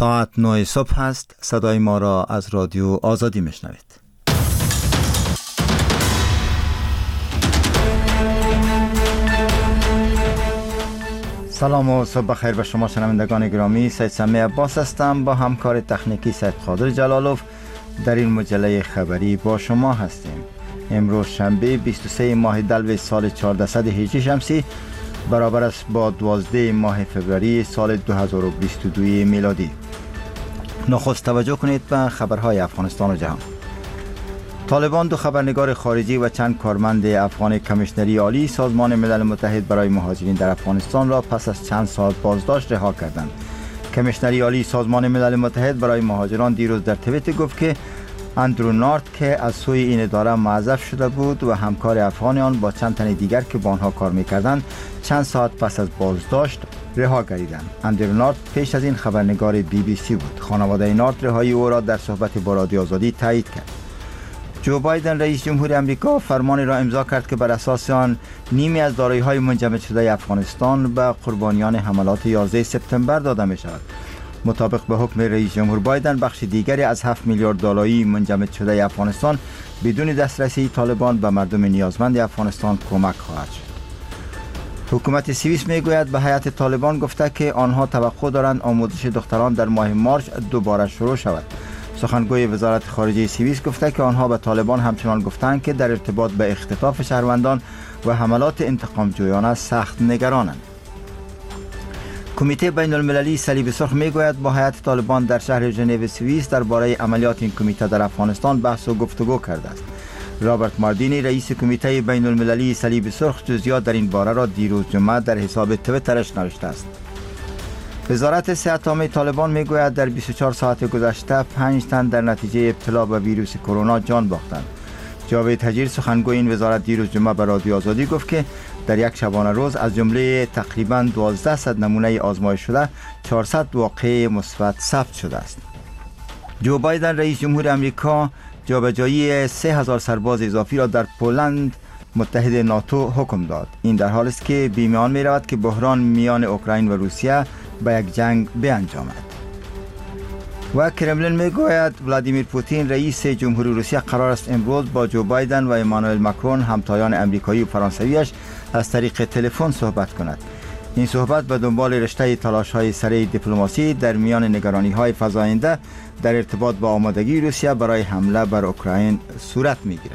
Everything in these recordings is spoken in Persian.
ساعت 9 صبح است. صدای ما را از رادیو آزادی میشنوید. سلام و صبح بخیر به شما شنوندگان گرامی. سید سمی عباس هستم. با همکار تکنیکی سید قادر جلالوف در این مجله خبری با شما هستیم. امروز شنبه 23 ماه دلو سال 1418 شمسی برابر است با 12 ماه فوریه سال 2022 میلادی. نخست توجه کنید به خبرهای افغانستان و جهان. طالبان دو خبرنگار خارجی و چند کارمند افغان کمیشنری عالی سازمان ملل متحد برای مهاجرین در افغانستان را پس از چند ساعت بازداشت رها کردند. کمیشنری عالی سازمان ملل متحد برای مهاجران دیروز در توییتر گفت که اندرو نارت که از سوی این اداره معزف شده بود و همکار افغان آن با چند تن دیگر که با آنها کار می‌کردند چند ساعت پس از بازداشت رها گردیدند. اندرو نارت پیش از این خبرنگار BBC بود. خانواده نارت رهایی او را در صحبت با رادیو آزادی تایید کرد. جو بایدن رئیس جمهور آمریکا فرمانی را امضا کرد که بر اساس آن نیمی از دارایی‌های منجمد شده افغانستان به قربانیان حملات 11 سپتامبر داده می‌شود. مطابق به حکم رئیس جمهور بایدن بخش دیگری از 7 میلیارد دلاری منجمد شده افغانستان بدون دسترسی طالبان به مردم نیازمند افغانستان کمک خواهد شد. حکومت سوئیس میگوید به هیئت طالبان گفته که آنها توقع دارند آموزش دختران در ماه مارچ دوباره شروع شود. سخنگوی وزارت خارجه سوئیس گفته که آنها به طالبان همچنان گفتند که در ارتباط به اختطاف شهروندان و حملات انتقام جویانه سخت نگرانند. کمیته بین المللی صلیب سرخ میگوید با هیئت طالبان در شهر ژنو سوئیس درباره عملیات این کمیته در افغانستان بحث و گفتگو کرده است. رابرت ماردینی رئیس کمیته بین المللی صلیب سرخ جزئیات در این باره را دیروز جمعه در حساب توییترش نوشته است. وزارت صحت عامه طالبان میگوید در 24 ساعت گذشته 5 تن در نتیجه ابتلا به ویروس کرونا جان باختند. جاوید حجیر سخنگوی این وزارت دیروز جمعه به رادیو آزادی گفت که در یک شبانه روز از جمله تقریباً 1200 نمونه آزمایش شده 400 واقعه مثبت ثبت شده است. جو بایدن رئیس جمهور آمریکا جابجایی 3000 سرباز اضافی را در پولند متحد ناتو حکم داد. این در حالی است که بیم آن می رود که بحران میان اوکراین و روسیه به یک جنگ بیانجامد. و کرملین میگوید ولادیمیر پوتین رئیس جمهوری روسیه قرار است امروز با جو بایدن و امانوئل ماکرون همتایان امریکایی و فرانسویش از طریق تلفن صحبت کند. این صحبت به دنبال رشته تلاش‌های سریع دیپلماسی در میان نگرانی‌های فزاینده در ارتباط با آمادگی روسیه برای حمله بر اوکراین صورت می‌گیرد.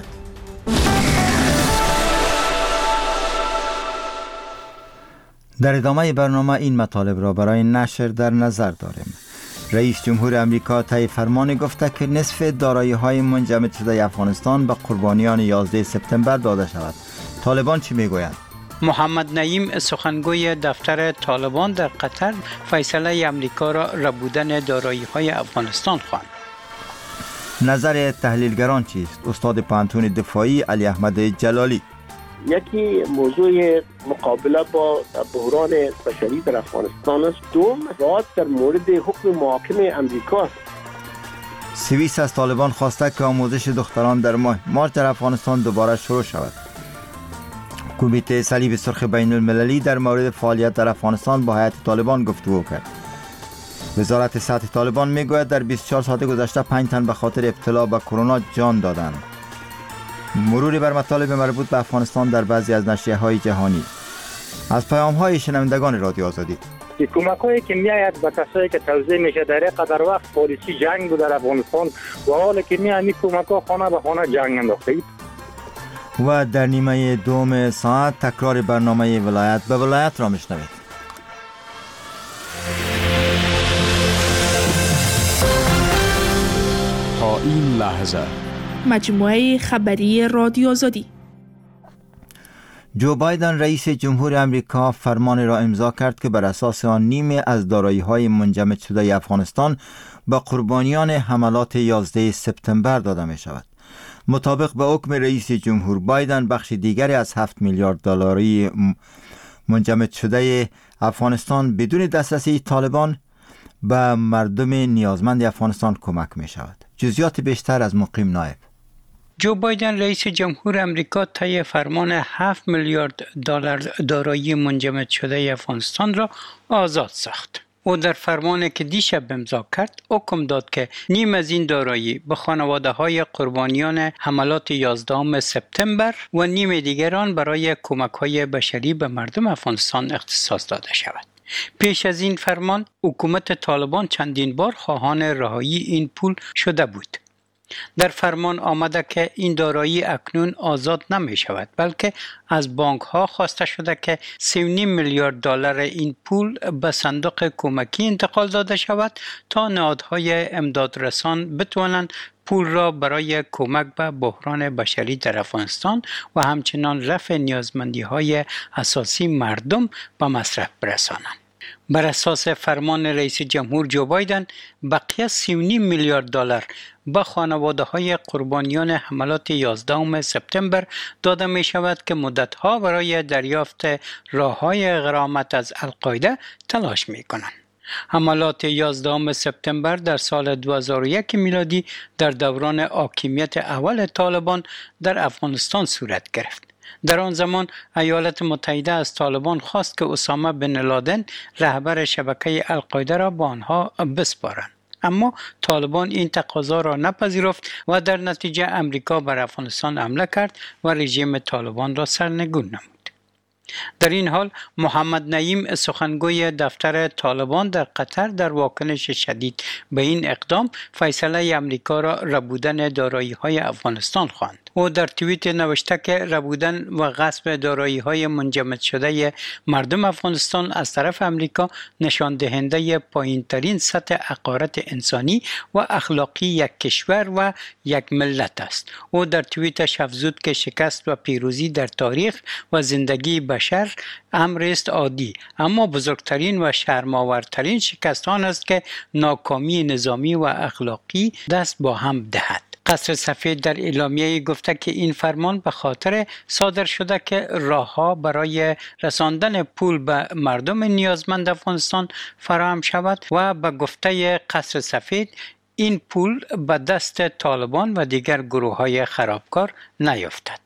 در ادامه برنامه این مطالب را برای نشر در نظر داریم. رئیس جمهور آمریکا طی فرمانی گفته که نصف دارایی‌های منجمد شده افغانستان به قربانیان 11 سپتامبر داده شود. طالبان چی میگویند؟ محمد نعیم سخنگوی دفتر طالبان در قطر فیصله آمریکا را ربودن دارایی‌های افغانستان خواند. نظر تحلیلگران چیست؟ استاد پانتون دفاعی علی احمد جلالی: یکی موضوع مقابله با بحران بشری در افغانستان است. دوم راز در مورد حکم محاکم امریکا. سوئیس از طالبان خواسته که آموزش دختران در ماه مارچ در افغانستان دوباره شروع شود. کمیته صلیب سرخ بین المللی در مورد فعالیت در افغانستان با هیئت طالبان گفتگو کرد. وزارت صحت طالبان میگوید در 24 ساعت گذشته 5 تن به خاطر ابتلا به کرونا جان دادند. مروری بر مطالب مربوط به افغانستان در بعضی از نشریه‌های جهانی. از پیام‌های شنوندگان رادیو آزادی: کمک‌هایی که می‌آید به کسایی که توزیع میشه در یک قدر وقت پالیسی جنگ بود در افغانستان و حالا که می‌آیند کمک‌ها خانه به خانه جنگ انداخته. و در نیمه دوم ساعت تکرار برنامه ولایت به ولایت را میشنوید. تا این لحظه مجموعه خبری رادیو آزادی. جو بایدن رئیس جمهور آمریکا فرمانی را امضا کرد که بر اساس آن نیمی از دارایی‌های منجمد شده افغانستان به قربانیان حملات 11 سپتامبر داده می شود. مطابق به حکم رئیس جمهور بایدن بخش دیگری از 7 میلیارد دلاری منجمد شده افغانستان بدون دسترسی طالبان به مردم نیازمند افغانستان کمک می شود. جزئیات بیشتر از مقیم نایب. جو بایدن رئیس جمهور آمریکا طی فرمان 7 میلیارد دلار دارایی منجمد شده افغانستان را آزاد ساخت. او در فرمانی که دیشب امضا کرد حکم داد که نیم از این دارایی به خانواده‌های قربانیان حملات 11 سپتامبر و نیم دیگر آن برای کمک‌های بشری به مردم افغانستان اختصاص داده شود. پیش از این فرمان حکومت طالبان چندین بار خواهان رهایی این پول شده بود. در فرمان آمده که این دارایی اکنون آزاد نمی شود، بلکه از بانک ها خواسته شده که 3.5 میلیارد دلار این پول به صندوق کمکی انتقال داده شود تا نهادهای امدادرسان بتوانند پول را برای کمک به بحران بشری در افغانستان و همچنان رفع نیازمندی های اساسی مردم به مصرف برسانند. بر اساس فرمان رئیس جمهور جو بایدن بقیه 3.5 میلیارد دلار به خانواده‌های قربانیان حملات 11 سپتامبر داده می شود که مدت‌ها برای دریافت راه‌های غرامت از القاعده تلاش می کنند. حملات 11 سپتامبر در سال 2001 میلادی در دوران حاکمیت اول طالبان در افغانستان صورت گرفت. در آن زمان ایالات متحده از طالبان خواست که اسامه بن لادن رهبر شبکه القاعده را به آنها بسپارند، اما طالبان این تقاضا را نپذیرفت و در نتیجه امریکا بر افغانستان حمله کرد و رژیم طالبان را سرنگون نمود. در این حال محمد نعیم سخنگوی دفتر طالبان در قطر در واکنش شدید به این اقدام فیصله امریکا را ربودن دارایی‌های افغانستان خواند. او در توییت نوشته که ربودن و غصب دارایی‌های منجمد شده مردم افغانستان از طرف امریکا نشان دهنده پایین‌ترین سطح حقارت انسانی و اخلاقی یک کشور و یک ملت است. او در توییتش افزود که شکست و پیروزی در تاریخ و زندگی بشر امر است عادی، اما بزرگترین و شرم‌آورترین شکست آن است که ناکامی نظامی و اخلاقی دست با هم دهد. قصر سفید در اعلامیه گفته که این فرمان به خاطر صادر شده که راه‌ها برای رساندن پول به مردم نیازمند افغانستان فراهم شود و به گفته قصر سفید این پول به دست طالبان و دیگر گروه‌های خرابکار نیفتد.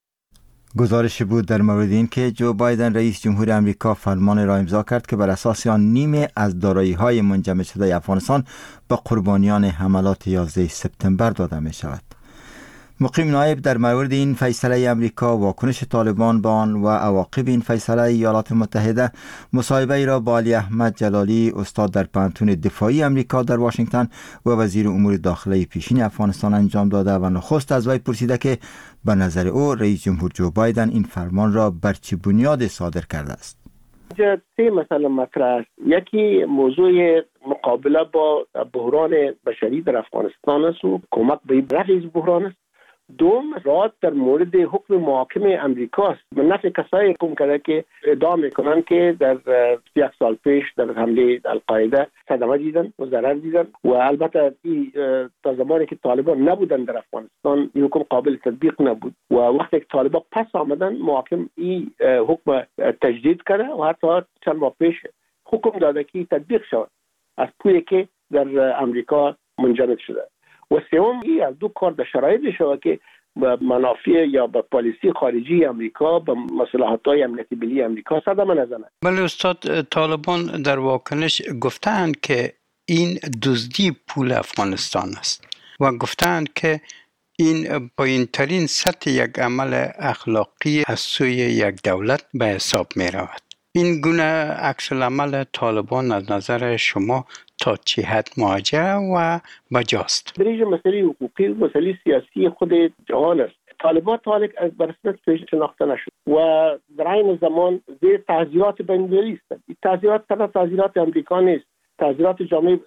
گزارش بود در مورد این که جو بایدن رئیس جمهور امریکا فرمان را امضا کرد که بر اساس آن نیمه از دارایی‌های منجمد شده افغانستان به قربانیان حملات 11 سپتامبر داده می شود. مقیم نایب در مورد این فیصله امریکا، واکنش طالبان به آن و عواقب این فیصله ایالات متحده مصاحبه را با علی احمد جلالی استاد در پانتون دفاعی امریکا در واشنگتن و وزیر امور داخلی پیشین افغانستان انجام داده و نخست از وی پرسیده که به نظر او رئیس جمهور جو بایدن این فرمان را بر چه بنیاد صادر کرده است. سه مسئله مطرح است. یکی موضوع مقابله با بحران بشری در افغانستان است و کمک به رفع این بحران است. دوم، رعایت در مورد حکم محاکم امریکا است. به نفع کسایی حکم کرده که ادعا میکنند که در 1 سال پیش در حمله القاعده صدمه دیدن و ضرر دیدن و البته تا زمانی که طالبان نبودن در افغانستان این حکم قابل تطبیق نبود و وقتی که طالبان پس آمدن محاکم این حکم تجدید کرده و حتی چند ماه پیش حکم داده که تطبیق شود از پولی که در امریکا منجمد شده. و سوم، این از دو کار در شرایطی شود که به منافع یا به پالیسی خارجی امریکا به مصالحات‌های امنیتی ملی امریکا صدمه نزنه. بله استاد، طالبان در واکنش گفتند که این دزدی پول افغانستان است و گفتند که این پایین‌ترین سطح یک عمل اخلاقی از سوی یک دولت به حساب می رود. این گونه عکس العمل طالبان از نظر شما تا چه حد مواجه و بجاست؟ دریج مسئله حقوقی و مسئله سیاسی خود جهان است. طالبان تالک از برسمت پیش شناخته نشد و در این زمان زیر تعزیرات بین‌المللی است. این تعزیرات تنها تعزیرات امریکا نیست، تعزیرات جامعه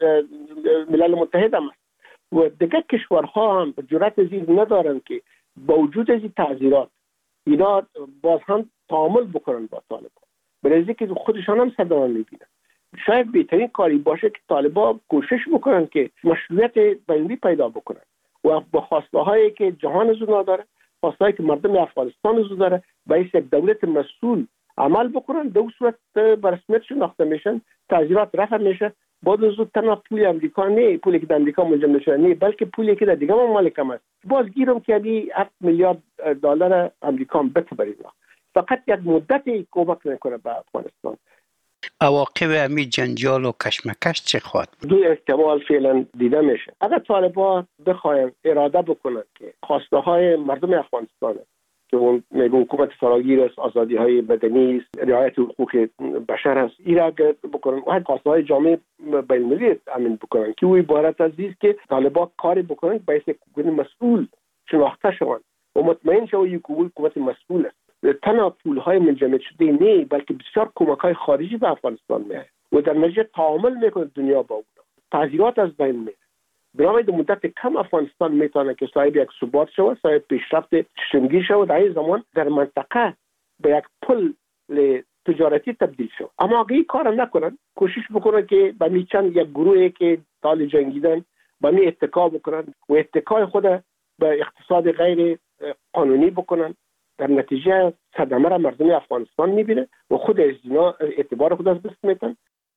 ملل متحد هم است و دیگر کشورها هم جرأت زیر ندارند که با وجود از این تعزیرات اینا باز هم تعامل بکنن با طالبان، برای که خودشان هم صدمه می‌بینند. شاید بهترین کاری باشه که طالبان کوشش بکنن که مشروعیت بین‌المللی پیدا بکنن و با خواسته‌هایی که جهان از اونها داره، خواسته‌هایی که مردم افغانستان از اونها داره، باید یک دولت مسئول عمل بکنن. در صورت به رسمیت شناخته میشن، تعزیرات رفع میشه. بعد از اون تنها پول امریکا نه، پولی که در امریکا منجمد شده نه، بلکه پولی که در دیگه ممالک هم است. باز گیرم که 7 میلیارد دلار امریکا هم بده برای فقط یک مدت کمک میکنه به افغانستان. عواقب همین جنجال و کشمکش چه خواهد؟ دو احتمال فعلا دیده میشه. اگر طالبان بخواین اراده بکنن که خواسته های مردم افغانستان که اون حکومت فراگیر است، آزادی های مدنی است، رعایت حقوق بشر است، این را بکنن و خواسته های جامعه بین المللی امین بکنن که او عبارت از است که طالبان کاری بکنن باعث مسئول شناخته شوند و مطمئن شوند یک حکومت مسئول است. تنها پول‌های منجمد شده نه، بلکه بسیار کمک‌های خارجی به افغانستان میاد و در نتیجه تعامل میکنه دنیا با اون. تعذیرات از بین میره. برای مدت کم افغانستان میتونه که صاحب یک ثبات شود، صاحب پیشرفت چشمگیر شود، در این زمان در منطقه به یک پل تجارتی تبدیل شود. اما اگه این کار نکنن، کوشش بکنن که به میچن یک گروهی که طال جنگیدن به می اتکا بکنن و اتکای خود به اقتصاد غیر قانونی بکنن، در نتیجه صدمه را مردم افغانستان میبینه و خود از اینا اعتبار خود از دست میتن.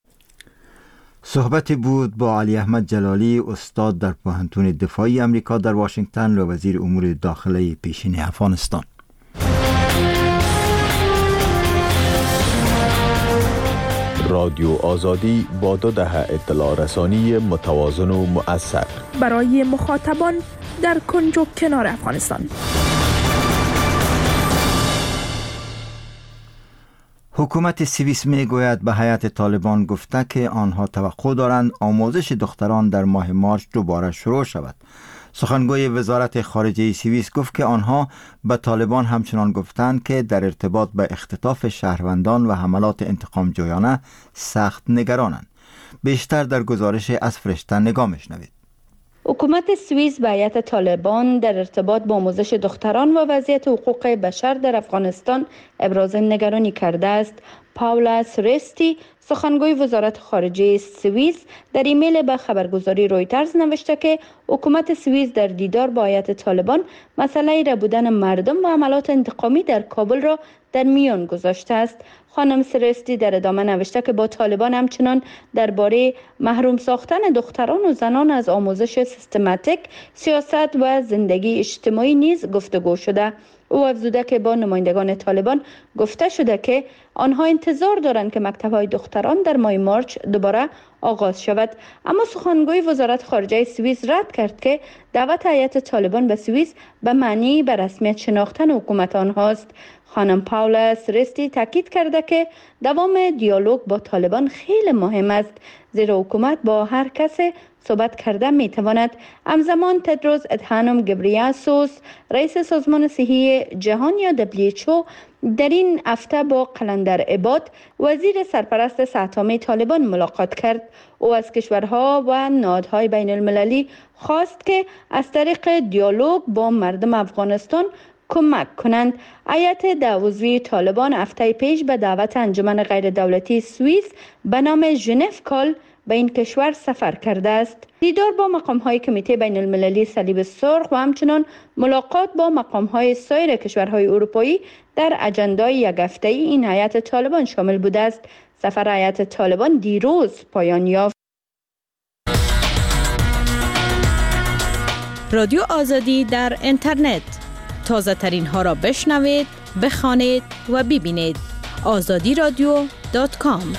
صحبتی بود با علی احمد جلالی، استاد در پوهنتون دفاعی امریکا در واشنگتن و وزیر امور داخلی پیشین افغانستان. رادیو آزادی با 2 دهه اطلاع رسانی متوازن و مؤثر برای مخاطبان در کنج و کنار افغانستان. حکومت سوئیس می گوید به هیئت طالبان گفته که آنها توقع دارند آموزش دختران در ماه مارچ دوباره شروع شود. سخنگوی وزارت خارجه سوئیس گفت که آنها به طالبان همچنان گفتند که در ارتباط به اختطاف شهروندان و حملات انتقام جویانه سخت نگرانند. بیشتر در گزارش از فرشته نگاه می‌شنوید. حکومت سوئیس به هیئت طالبان در ارتباط با آموزش دختران و وضعیت حقوق بشر در افغانستان ابراز نگرانی کرده است. پاولا سرستی، سخنگوی وزارت خارجه سوئیس، در ایمیل به خبرگزاری رویترز نوشته که حکومت سوئیس در دیدار با هیئت طالبان مسئله ربودن مردم و حملات انتقامی در کابل را در میان گذاشته است. خانم سرستی در ادامه نوشته که با طالبان همچنان درباره محروم ساختن دختران و زنان از آموزش سیستماتیک، سیاست و زندگی اجتماعی نیز گفتگو شده. او افزوده که با نمایندگان طالبان گفته شده که آنها انتظار دارند که مکتب‌های دختران در ماه مارچ دوباره آغاز شود. اما سخنگوی وزارت خارجه سوئیس رد کرد که دعوت هیئت طالبان به سوئیس به معنی به رسمیت شناختن حکومت آنهاست. خانم پاولا سرستی تاکید کرده که دوام دیالوگ با طالبان خیلی مهم است، زیرا حکومت با هر کس صحبت کرده می تواند. همزمان تدروس ادهانوم گبریاسوس، رئیس سازمان صحی جهان یا WHO، در این هفته با قلندر عباد، وزیر سرپرست سه‌تامه طالبان ملاقات کرد. او از کشورها و نهادهای بین المللی خواست که از طریق دیالوگ با مردم افغانستان کمک کنند. هیئت 10 عضوی طالبان هفته پیش به دعوت انجمن غیر دولتی سوئیس به نام ژنو کال به این کشور سفر کرده است. دیدار با مقام‌های کمیته بین المللی صلیب سرخ و همچنان ملاقات با مقام‌های سایر کشورهای اروپایی در اجندای یک هفته‌ای این هیئت طالبان شامل بوده است. سفر هیئت طالبان دیروز پایان یافت. رادیو آزادی در اینترنت، تازه ترین ها را بشنوید، بخوانید و ببینید. azadiradio.com.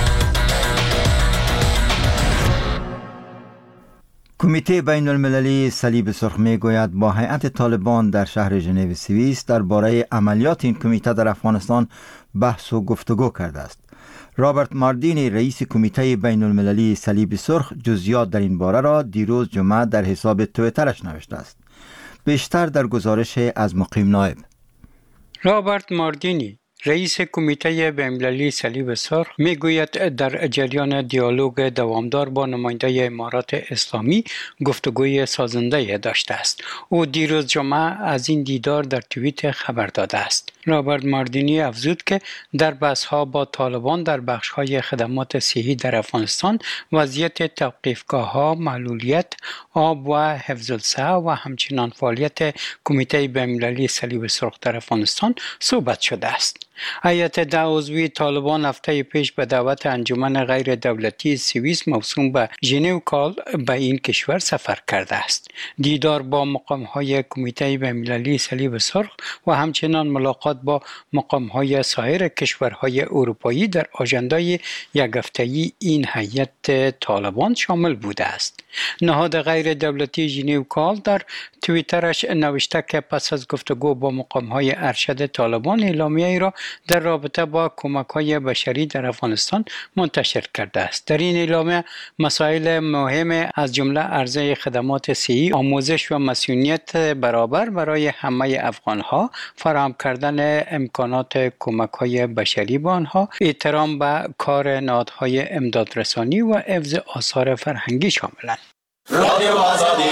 کمیته بین المللی صلیب سرخ می گوید با هیئت طالبان در شهر ژنو سوئیس درباره عملیات این کمیته در افغانستان بحث و گفتگو کرده است. رابرت ماردینی، رئیس کمیته بین المللی صلیب سرخ، جزئیات در این باره را دیروز جمعه در حساب توییترش نوشته است. بیشتر در گزارش از مقیم نایب. رابرت ماردینی، رئیس کمیته بین‌المللی صلیب سرخ، میگوید در جریان دیالوگ دوامدار با نماینده امارات اسلامی گفتگوی سازنده داشته است. او دیروز جمعه از این دیدار در توییت خبر داده است. رابرت ماردینی افزود که در بحث‌ها با طالبان در بخش‌های خدمات صحی در افغانستان، وضعیت توقیفگاه‌ها، معلولیت، آب و حفظ الصحه و همچنین فعالیت کمیته بین‌المللی صلیب سرخ در افغانستان صحبت شده است. هیئت 10 عضوی طالبان هفته پیش به دعوت انجمن غیر دولتی سوئیس موسوم به ژنو کال به این کشور سفر کرده است. دیدار با مقام‌های کمیته بین‌المللی صلیب سرخ و همچنین ملاقات با مقام‌های سایر کشورهای اروپایی در آژندای یک هفته‌ای این هیئت طالبان شامل بوده است. نهاد غیر دولتی ژنو کال در توییترش نوشته که پس از گفتگو با مقام‌های ارشد طالبان اعلامیه‌ای را در رابطه با کمک‌های بشری در افغانستان منتشر کرده است. در این اعلامیه مسائل مهم از جمله عرضه خدمات صحی، آموزش و مسئولیت برابر برای همه افغان‌ها، فراهم کردن امکانات کمک‌های بشری به آنها، احترام به کار نهادهای امدادرسانی و حفظ آثار فرهنگی شاملند. رادیو آزادی.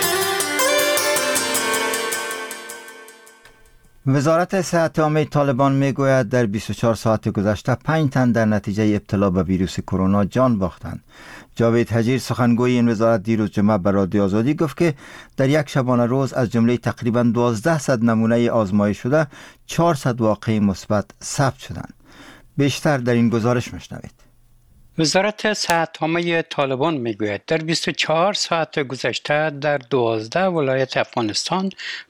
وزارت صحت عامه طالبان میگوید در 24 ساعت گذشته 5 تن در نتیجه ابتلا به ویروس کرونا جان باختند. جاوید حجیر سخنگوی این وزارت دیروز جمعه به رادیو آزادی گفت که در یک شبانه روز از جمله تقریباً 1200 نمونه آزمایش شده 400 واقعه مثبت ثبت شدند. بیشتر در این گزارش میشنوید. وزارت صحت عامه طالبان میگوید در 24 ساعت گذشته در 12 ولایت افغانستان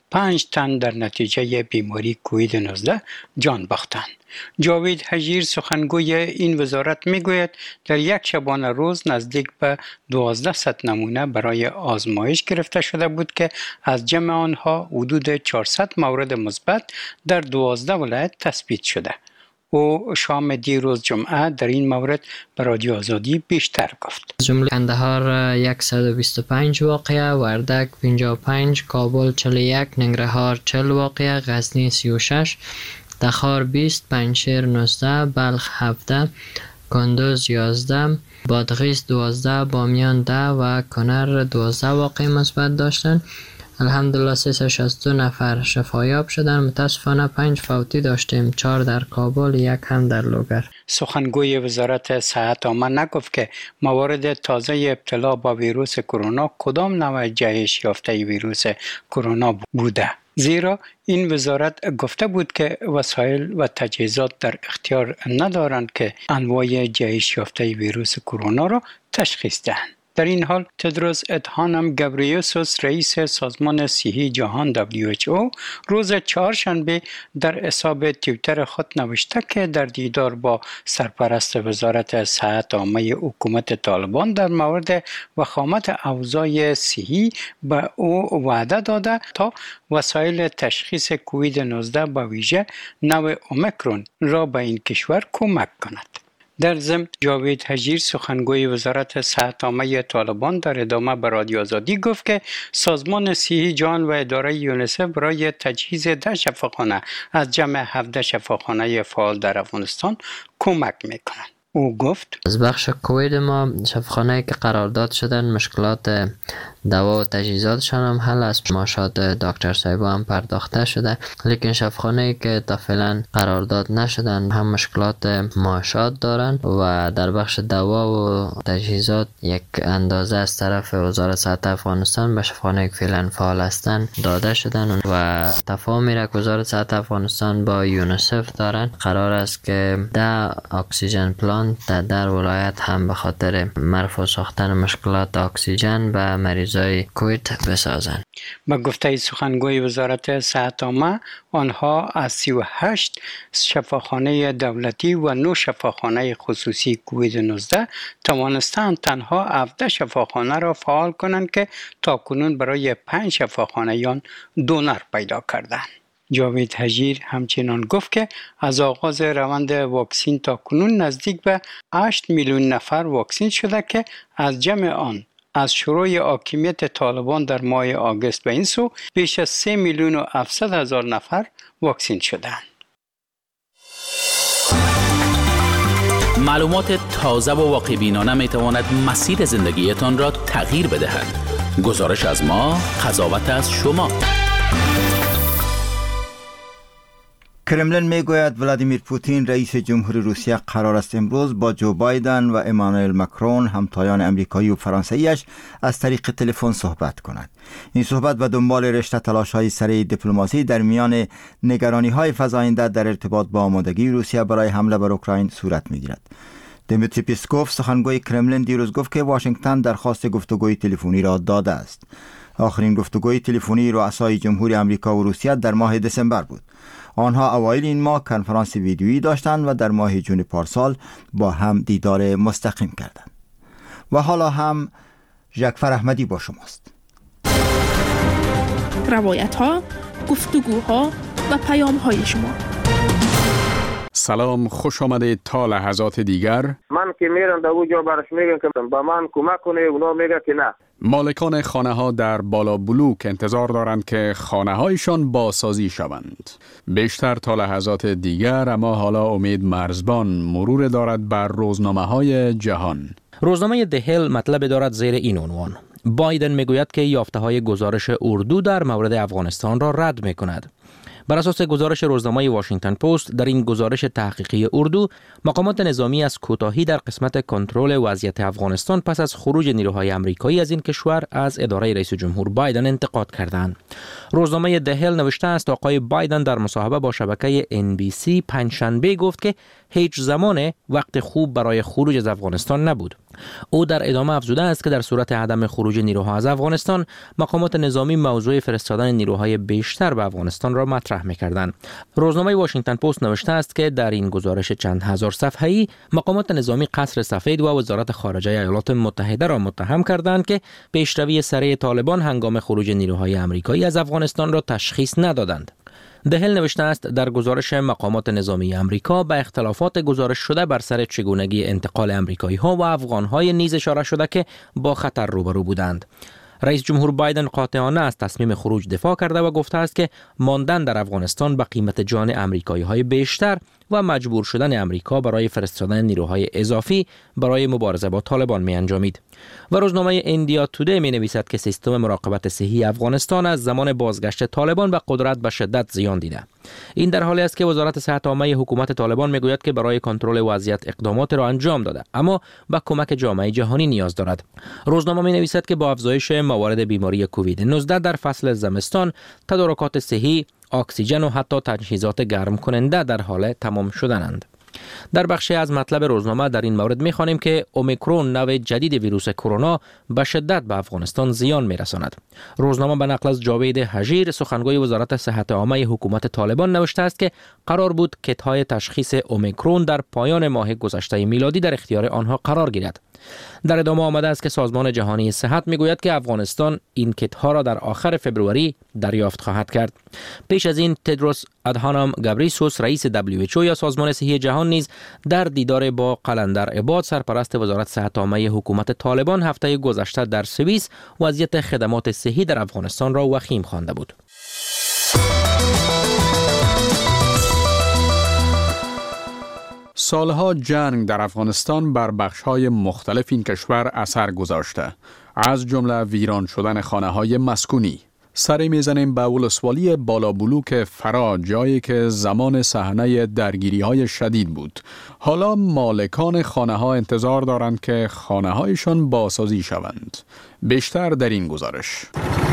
5 تن در نتیجه بیماری کووید 19 جان باختند. جاوید حجیر سخنگوی این وزارت میگوید در یک شبانه روز نزدیک به 1200 نمونه برای آزمایش گرفته شده بود که از جمع آنها حدود 400 مورد مثبت در 12 ولایت تثبیت شده. او شام دیروز جمعه در این مورد به رادیو آزادی بیشتر گفت. جمله کندهار 125 واقعه، وردک 55، کابل 41، ننگرهار 40 واقعه، غزنی 36، تخار 20، پنجشیر 19، بلخ 17، کندوز 11، بادغیس 12، بامیان 10 و کنر 12 واقعه مثبت داشتند. الحمدلله 362 نفر شفایاب شدن. متاسفانه 5 فوتی داشتیم، 4 در کابل، 1 هم در لوگر. سخنگوی وزارت صحت عامه نگفت که موارد تازه ابتلا با ویروس کرونا کدام نوع جهش یافته ویروس کرونا بوده، زیرا این وزارت گفته بود که وسایل و تجهیزات در اختیار ندارند که انواع جهش یافته ویروس کرونا را تشخیص دهند. در این حال تدروس ادهانم گبریوسوس رئیس سازمان صحی جهان WHO روز چهارشنبه در حساب توییتر خود نوشته که در دیدار با سرپرست وزارت صحت عامه حکومت طالبان در مورد وخامت اوضاع صحی به او وعده داده تا وسایل تشخیص کووید 19 به ویژه نوع اومیکرون را به این کشور کمک کند. در ضمن جاوید حجیر سخنگوی وزارت صحت عامه طالبان در ادامه به رادیو آزادی گفت که سازمان صحی جهان و اداره یونیسف برای تجهیز 10 شفاخانه از جمع 17 شفاخانه فعال در افغانستان کمک میکنند. او گفت از بخش کووید ما شفاخانه‌ای که قرارداد شدن مشکلات دوا و تجهیزاتشان هم حل است، معاشات دکتر صاحبا هم پرداخته شده، لیکن شفاخانه‌ای که تا فعلا قرارداد نشدن هم مشکلات معاشات دارن و در بخش دوا و تجهیزات یک اندازه از طرف وزارت صحت افغانستان به شفاخانه‌ای که فعلا فعال هستند داده شدن و تفاهمی را که وزارت صحت افغانستان با یونیسف دارن قرار است که 10 اکسیژن پلانت در ولایت هم به خاطر مرفوع ساختن مشکلات اکسیژن به مریضای کووید بسازند. با گفته سخنگوی وزارت صحت عامه آنها از 38 شفاخانه دولتی و 9 شفاخانه خصوصی کووید 19 توانستند تنها 17 شفاخانه را فعال کنند که تاکنون برای 5 شفاخانه‌یان دونر پیدا کردند. جاوید حجیر همچنان گفت که از آغاز روند واکسین تا کنون نزدیک به 8 میلیون نفر واکسین شده که از جمع آن از شروع حاکمیت طالبان در ماه آگوست به این سو بیش از 3 میلیون و 700 هزار نفر واکسین شدند. معلومات تازه و واقع‌بینانه می تواند مسیر زندگیتان را تغییر بدهد. گزارش از ما، قضاوت از شما. کرملین میگوید ولادیمیر پوتین رئیس جمهور روسیه قرار است امروز با جو بایدن و امانوئل ماکرون همتایان امریکایی و فرانسویش از طریق تلفن صحبت کند. این صحبت به دنبال رشته تلاش‌های سریع دیپلماسی در میان نگرانی‌های فزاینده در ارتباط با آمادگی روسیه برای حمله بر اوکراین صورت می‌گیرد. دیمیتری پیسکوف سخنگوی کرملین دیروز گفت که واشنگتن درخواست گفتگوی تلفنی را داده است. آخرین گفتگوی تلفنی رؤسای جمهوری آمریکا و روسیه در ماه دسامبر بود. آنها اوایل این ماه کنفرانس ویدیویی داشتند و در ماه جون پارسال با هم دیدار مستقیم کردند. و حالا هم ژکفر احمدی با شماست. روایت ها، گفتگوها و پیام های شما. سلام، خوش آمدید تا لحظات دیگر. من که میرم در اونجا برش میگم که با من کمک کنه، اونا میگه که نه. مالکان خانه ها در بالا بلوک انتظار دارند که خانه هایشان بازسازی شوند. بیشتر تا لحظات دیگر، اما حالا امید مرزبان مرور دارد بر روزنامه های جهان. روزنامه دهل مطلب دارد زیر این عنوان: بایدن میگوید که یافته های گزارش اردو در مورد افغانستان را رد میکند. بر اساس گزارش روزنامه واشنگتن پست، در این گزارش تحقیقی اردو، مقامات نظامی از کوتاهی در قسمت کنترل وضعیت افغانستان پس از خروج نیروهای آمریکایی از این کشور از اداره رئیس جمهور بایدن انتقاد کردند. روزنامه دهل نوشته است آقای بایدن در مصاحبه با شبکه NBC پنجشنبه گفت که هیچ زمان وقت خوب برای خروج از افغانستان نبود. او در ادامه افزوده است که در صورت عدم خروج نیروها از افغانستان، مقامات نظامی موضوع فرستادن نیروهای بیشتر به افغانستان را مطرح می‌کردند. روزنامه واشنگتن پست نوشته است که در این گزارش چند هزار صفحه‌ای، مقامات نظامی قصر سفید و وزارت خارجه ایالات متحده را متهم کردند که پیشروی سریع طالبان هنگام خروج نیروهای آمریکایی از افغانستان را تشخیص ندادند. دهل نوشته است در گزارش مقامات نظامی آمریکا به اختلافات گزارش شده بر سر چگونگی انتقال آمریکایی ها و افغان های نیز اشاره شده که با خطر روبرو بودند. رئیس جمهور بایدن قاطعانه از تصمیم خروج دفاع کرده و گفته است که ماندن در افغانستان به قیمت جان آمریکایی های بیشتر و مجبور شدن آمریکا برای فرستادن نیروهای اضافی برای مبارزه با طالبان می انجامید. و روزنامه ایندیا تودی می نویسد که سیستم مراقبت صحی افغانستان از زمان بازگشت طالبان به قدرت به شدت زیان دیده. این در حالی است که وزارت صحت عامه حکومت طالبان می گوید که برای کنترل وضعیت اقدامات را انجام داده، اما با کمک جامعه جهانی نیاز دارد. روزنامه می نویسد که با افزایش موارد بیماری کووید 19 در فصل زمستان، تدارکات صحی، اکسیژن و حتی تجهیزات گرم کننده در حال تمام شدنند. در بخشی از مطلب روزنامه در این مورد می‌خوانیم که اومیکرون نوع جدید ویروس کرونا به شدت به افغانستان زیان می‌رساند. روزنامه به نقل از جاوید حجیر، سخنگوی وزارت صحت عامه حکومت طالبان، نوشته است که قرار بود کیت‌های تشخیص اومیکرون در پایان ماه گذشته میلادی در اختیار آنها قرار گیرد. در ادامه آمده است که سازمان جهانی صحت میگوید که افغانستان این کیت‌ها را در آخر فوریه دریافت خواهد کرد. پیش از این تدروس ادهانام گابریسوس، رئیس WHO یا سازمان صحی جهان، نیز در دیدار با قلندر عباد، سرپرست وزارت صحت عامه حکومت طالبان، هفته گذشته در سوئیس وضعیت خدمات صحی در افغانستان را وخیم خوانده بود. سالها جنگ در افغانستان بر بخش‌های مختلف این کشور اثر گذاشته، از جمله ویران شدن خانه‌های مسکونی. سری میزنیم به ولسوالی بالا بلوک فرا، جایی که زمان صحنه درگیری‌های شدید بود. حالا مالکان خانه‌ها انتظار دارند که خانه‌هایشان بازسازی شوند. بیشتر در این گزارش.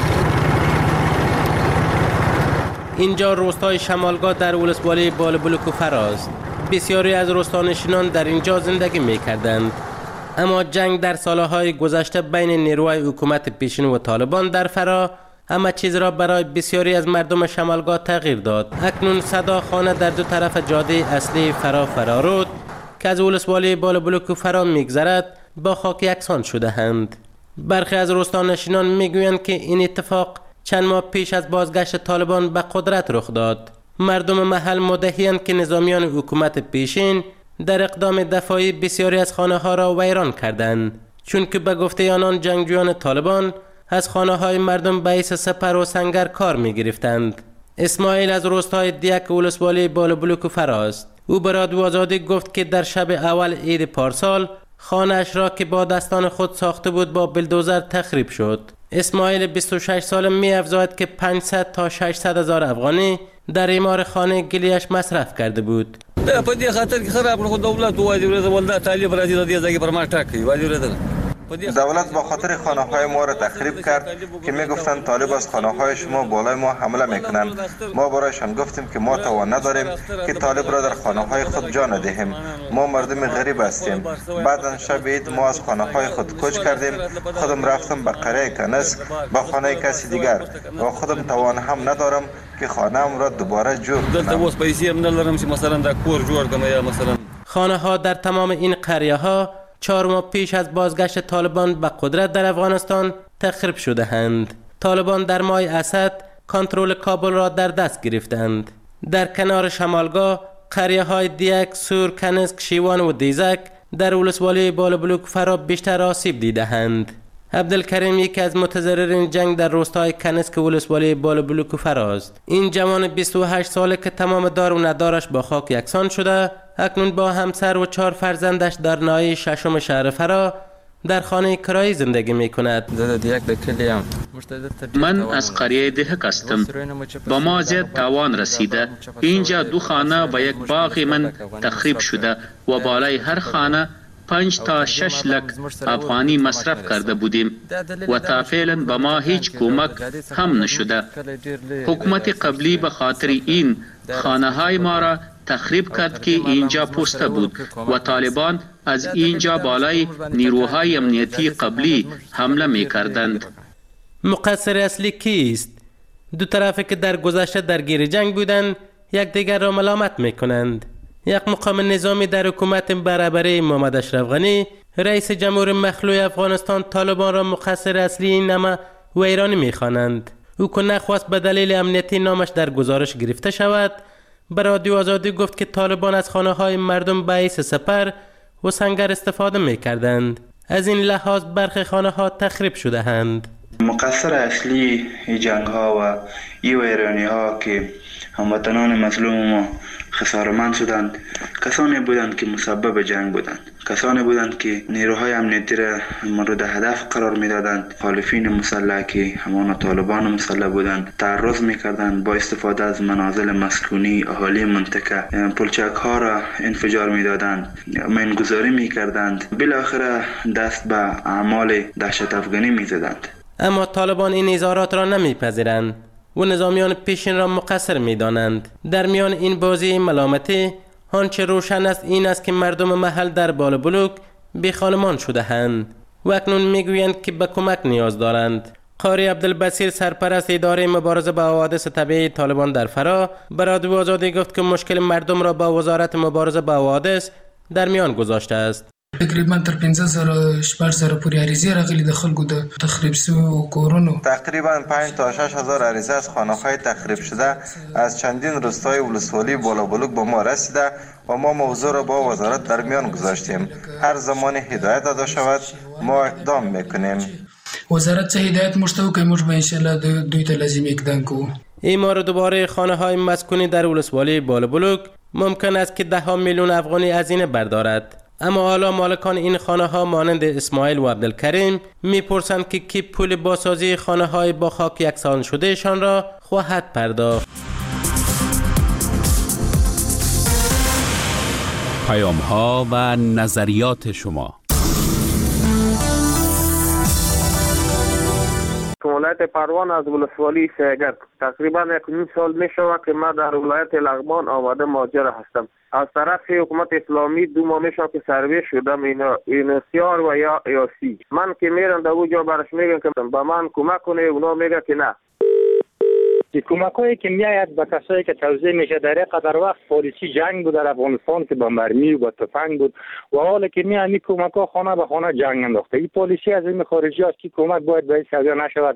اینجا روستای شمالگاه در ولسوالی بالا بلوک فراست. بسیاری از روستانشینان در اینجا زندگی می‌کردند، اما جنگ در سالهای گذشته بین نیروهای حکومت پیشین و طالبان در فرا همه چیز را برای بسیاری از مردم شمالگاه تغییر داد. اکنون صدا خانه در دو طرف جاده اصلی فرارود که از ولسوالی بالا بلوک فرا می‌گذرد با خاک یکسان شده اند. برخی از روستانشینان می‌گویند که این اتفاق چند ماه پیش از بازگشت طالبان به قدرت رخ داد. مردم محل مدعی‌اند که نظامیان حکومت پیشین در اقدام دفاعی بسیاری از خانه‌ها را ویران کردند، چون که به گفته آنان جنگجویان طالبان از خانه‌های مردم به حیث سپر و سنگر کار می‌گرفتند. اسماعیل از روستای دیک ولسوالی بالا بلوک فراست. او به رادیو آزادی گفت که در شب اول عید پارسال خانه‌اش را که با دستان خود ساخته بود با بلدوزر تخریب شد. اسماعیل 26 ساله می‌افزاید که 500 تا 600 هزار افغانی در اعمار خانه گلیش مصرف کرده بود. په دې خاطر کې خراب کړو دولت وایي ولدا طالب راځي د دې ځای پر ما ټاکي وایي دولت با خاطر خانه های ما را تخریب کرد که می گفتند طالب از خانه های شما بالای ما حمله میکنند. ما برایشان گفتیم که ما توان نداریم که طالب را در خانه های خود جا ندهیم. ما مردم غریب هستیم. بعدا شب عید ما از خانه های خود کوچ کردیم. خودم رفتم به قریه کنسک با خانه کسی دیگر و خودم توان هم ندارم که خانه ام را دوباره جور کنم. خانه ها در تمام این قریه ها 4 ماه پیش از بازگشت طالبان به قدرت در افغانستان تخریب شده اند. طالبان در ماه اسد کنترل کابل را در دست گرفتند. در کنار شمالگاه قریه های دیک، سور، کنسک، شیوان و دیزک در ولسوالی بالابلوک فرا بیشتر آسیب دیده اند. عبدالکریم یکی از متضررین جنگ در روستای کنسک ولسوالی بالابلوک فراست. این جوان 28 ساله که تمام دار و ندارش با خاک یکسان شده، اکنون با همسر و 4 فرزندش در ناحیه 6 شهر فرا در خانه کرایی زندگی می کند. من از قریه دهک هستم. با ما زیاد تاوان رسیده. اینجا 2 خانه و 1 باغ من تخریب شده و بالای هر خانه 5 تا 6 لک افغانی مصرف کرده بودیم و تا فعلا به ما هیچ کمک هم نشده. حکومت قبلی به خاطر این خانه های ما را تخریب کرد که اینجا پوسته بود و طالبان از اینجا بالای نیروهای امنیتی قبلی حمله می کردند. مقصر اصلی کیست؟ دو طرفی که در گذشته درگیر جنگ بودند یکدیگر را ملامت می کنند. یک مقام نظامی در حکومت برابری محمد اشرف غنی، رئیس جمهور مخلوع افغانستان، طالبان را مقصر اصلی این نمه و ایرانی می خوانند. او که نخواست به دلیل امنیتی نامش در گزارش گرفته شود، به رادیو آزادی گفت که طالبان از خانه های مردم به حیث سپر و سنگر استفاده می کردند. از این لحاظ برخی خانه ها تخریب شده اند. مقصر اصلی جنگ ها و ایرانی ها که هموطنان مظلوم ما خسارمند شدند کسانی بودند که مسبب جنگ بودند، کسانی بودند که نیروهای امنیتی را مورد هدف قرار میدادند. مخالفین مسلح که همان طالبان مسلح بودند تعرض میکردند، با استفاده از منازل مسکونی اهالی منطقه پلچک ها را انفجار میدادند، مینگذاری میکردند، بالاخره دست به اعمال دهشت افغانی میزدند. اما طالبان این اظهارات را نمیپذیرند و نظامیان پیشین را مقصر می‌دانند. در میان این بازی ملامتی آنچه روشن است این است که مردم محل در بالابلوک بیخانمان شده اند و اکنون میگویند که به کمک نیاز دارند. قاری عبدالبصیر سرپرست اداره مبارزه با حوادث طبیعی طالبان در فرا به رادیو آزادی گفت که مشکل مردم را با وزارت مبارزه با حوادث در میان گذاشته است. تقریبا تر 15,000 پورې عریضې راغلي د خلکو د تخریب شویو کورونو. تقریبا 5 تا 6,000 عریضه از خانه‌های تخریب شده از چندین روستای ولسوالی بالابلوک به ما رسیده و ما موضوع را با وزارت در میان گذاشتیم. هر زمان هدایت داده شود ما اقدام میکنیم. وزارت چه هدایت مشتو که موږ به ان شاء الله دوی ته لازم اقدام کوو. اعمار دوباره خانه‌های مسکونی در ولسوالی بالابلوک ممکن است که 10 میلیون افغانی هزینه بردارد. اما حالا مالکان این خانه ها مانند اسماعیل و عبدالکریم میپرسند که کی پول بازسازی خانه های با خاک یکسان شده شان را خواهد پرداخت. پیام ها و نظریات شما. ولایت پروان از ولسوالی سیگرد تقریبا 1 سال می شود که من در ولایت لغمان آمده مهاجر هستم. از طرف حکومت اسلامی 2 ماه می شود که سروی شدم این سیار و یا یاسی. من که میرم در اونجا برش میگم که به من کمک کنه، اونا میگه که نه. کمک‌هایی که میآید به کسایی که توزیع میشه در قدر وقت پلیسی جنگ بود در افغانستان که با مرمی و با تفنگ بود و حالا که میانی کمک‌ها خانه به خانه جنگ انداخته. این پلیسی از این خارجی است که کمک باید به سازا نشود.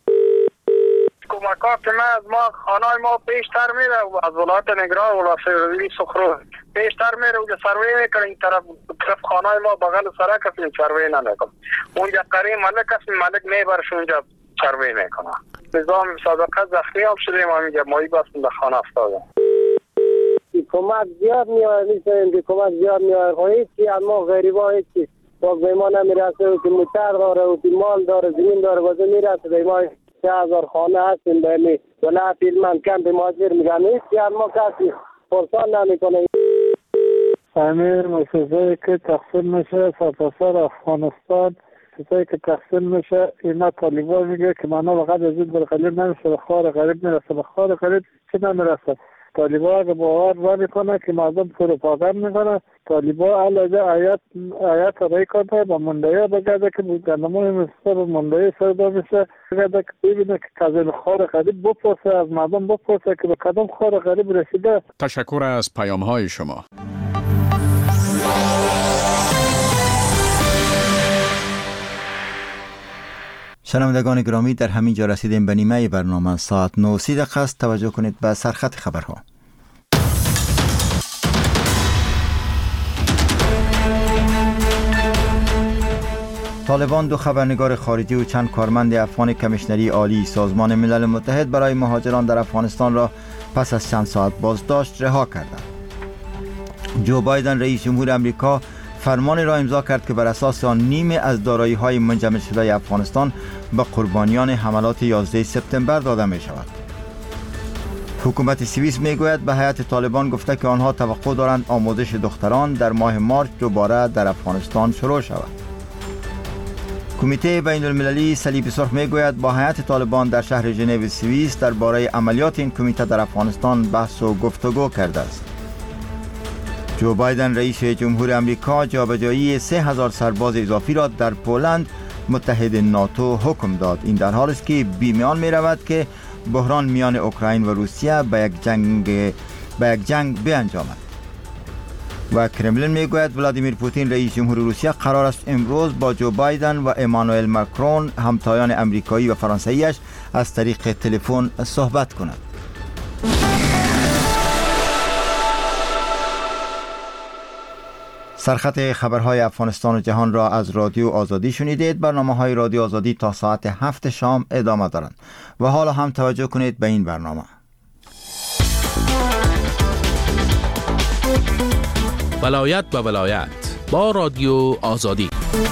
کمک‌ها که ما خانه ما پیشتر میره از ولایت نگران و ولایت سخرو پیشتر میره و سروی میکنه. این طرف خانه ما بغل سرک است، سروی نمیکنه. اونجا قریب ملک است، ملک میبرش اونجا سروی میکنه. نظام سابقه زخمی هم شدیم و میگه مایی بستم به خانه افتادم. کمک زیاد میاد، میتونیم که کمک زیاد میاد هیچی، اما غریبا هیچی باز به ما نمیرسه و که موتر داره و که مال داره زمین داره باز میرسه به ما 3000 خانه هستیم به ولایت هلمند کمپ مهاجر میگن هیچ ما کسی پرسان نمیکنه. امیر مسئله که تقسیم میشه سرتاسر افغانستان چیزایی که تقسیم میشه اینا طالبان میگه که منو فقط از این برقلیب نمیشه به خار غریب میرسه به خار غریب چی نمیرسه. طالبان اگه باور نمیکنه که مردم پروپاگاند میکنه طالبان علاوه آیات رای کنه با منډیا بگرده که گندمون مستر منډیا سودا میشه بگرده که ببینه که از خار غریب بپرسه از مردم بپرسه که به کدام خار غریب رسیده. تشکر از پیام های شما. شنوندگان گرامی در همین جا رسیدیم به نیمه برنامه ساعت 9:30 است. توجه کنید به سرخط خبرها. طالبان 2 خبرنگار خارجی و چند کارمند افغان کمیشنری عالی سازمان ملل متحد برای مهاجران در افغانستان را پس از چند ساعت بازداشت رها کردند. جو بایدن رئیس جمهور امریکا فرمانی را امضا کرد که بر اساس آن نیمه از دارایی‌های منجمد شده افغانستان به قربانیان حملات 11 سپتامبر داده می شود. حکومت سوئیس می گوید به هیئت طالبان گفته که آنها توقع دارند آموزش دختران در ماه مارچ دوباره در افغانستان شروع شود. کمیته بین المللی صلیب سرخ می گوید با هیئت طالبان در شهر ژنو سوئیس درباره عملیات این کمیته در افغانستان بحث و گفتگو کرده است. جو بایدن رئیس جمهور امریکا جابجایی 3000 سرباز اضافی را در پولند متحد ناتو حکم داد. این در حالی است که بیمیان می رود که بحران میان اوکراین و روسیه به یک جنگ بیانجامد. و کرملین می گوید ولادیمیر پوتین رئیس جمهور روسیه قرار است امروز با جو بایدن و امانوئل ماکرون همتایان امریکایی و فرانسویش از طریق تلفن صحبت کند. سرخط خبرهای افغانستان و جهان را از رادیو آزادی شنیدید. برنامه‌های رادیو آزادی تا ساعت 7 شام ادامه دارند و حالا هم توجه کنید به این برنامه. ولایت به ولایت با رادیو آزادی.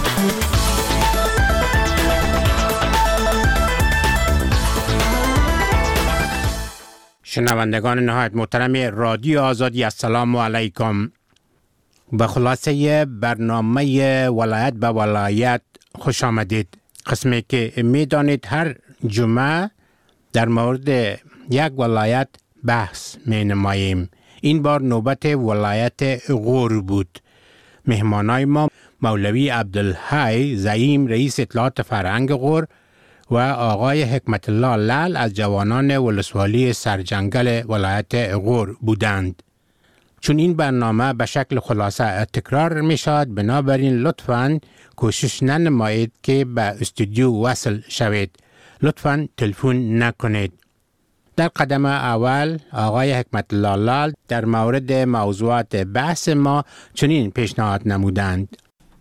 شنوندگان نهایت محترم رادیو آزادی، السلام علیکم. به خلاصه برنامه ولایت به ولایت خوش آمدید. قسمی که میدانید هر جمعه در مورد یک ولایت بحث می نماییم. این بار نوبت ولایت غور بود. مهمانای ما مولوی عبدالحی زعیم رئیس اطلاعات فرهنگ غور و آقای حکمت الله لال از جوانان ولسوالی سرجنگل ولایت غور بودند. چون این برنامه به شکل خلاصه تکرار می شود، بنابراین لطفاً کوشش ننمایید که به استودیو وصل شوید. لطفاً تلفن نکنید. در قدم اول آقای حکمت الله لال در مورد موضوعات بحث ما چنین پیشنهاد نمودند.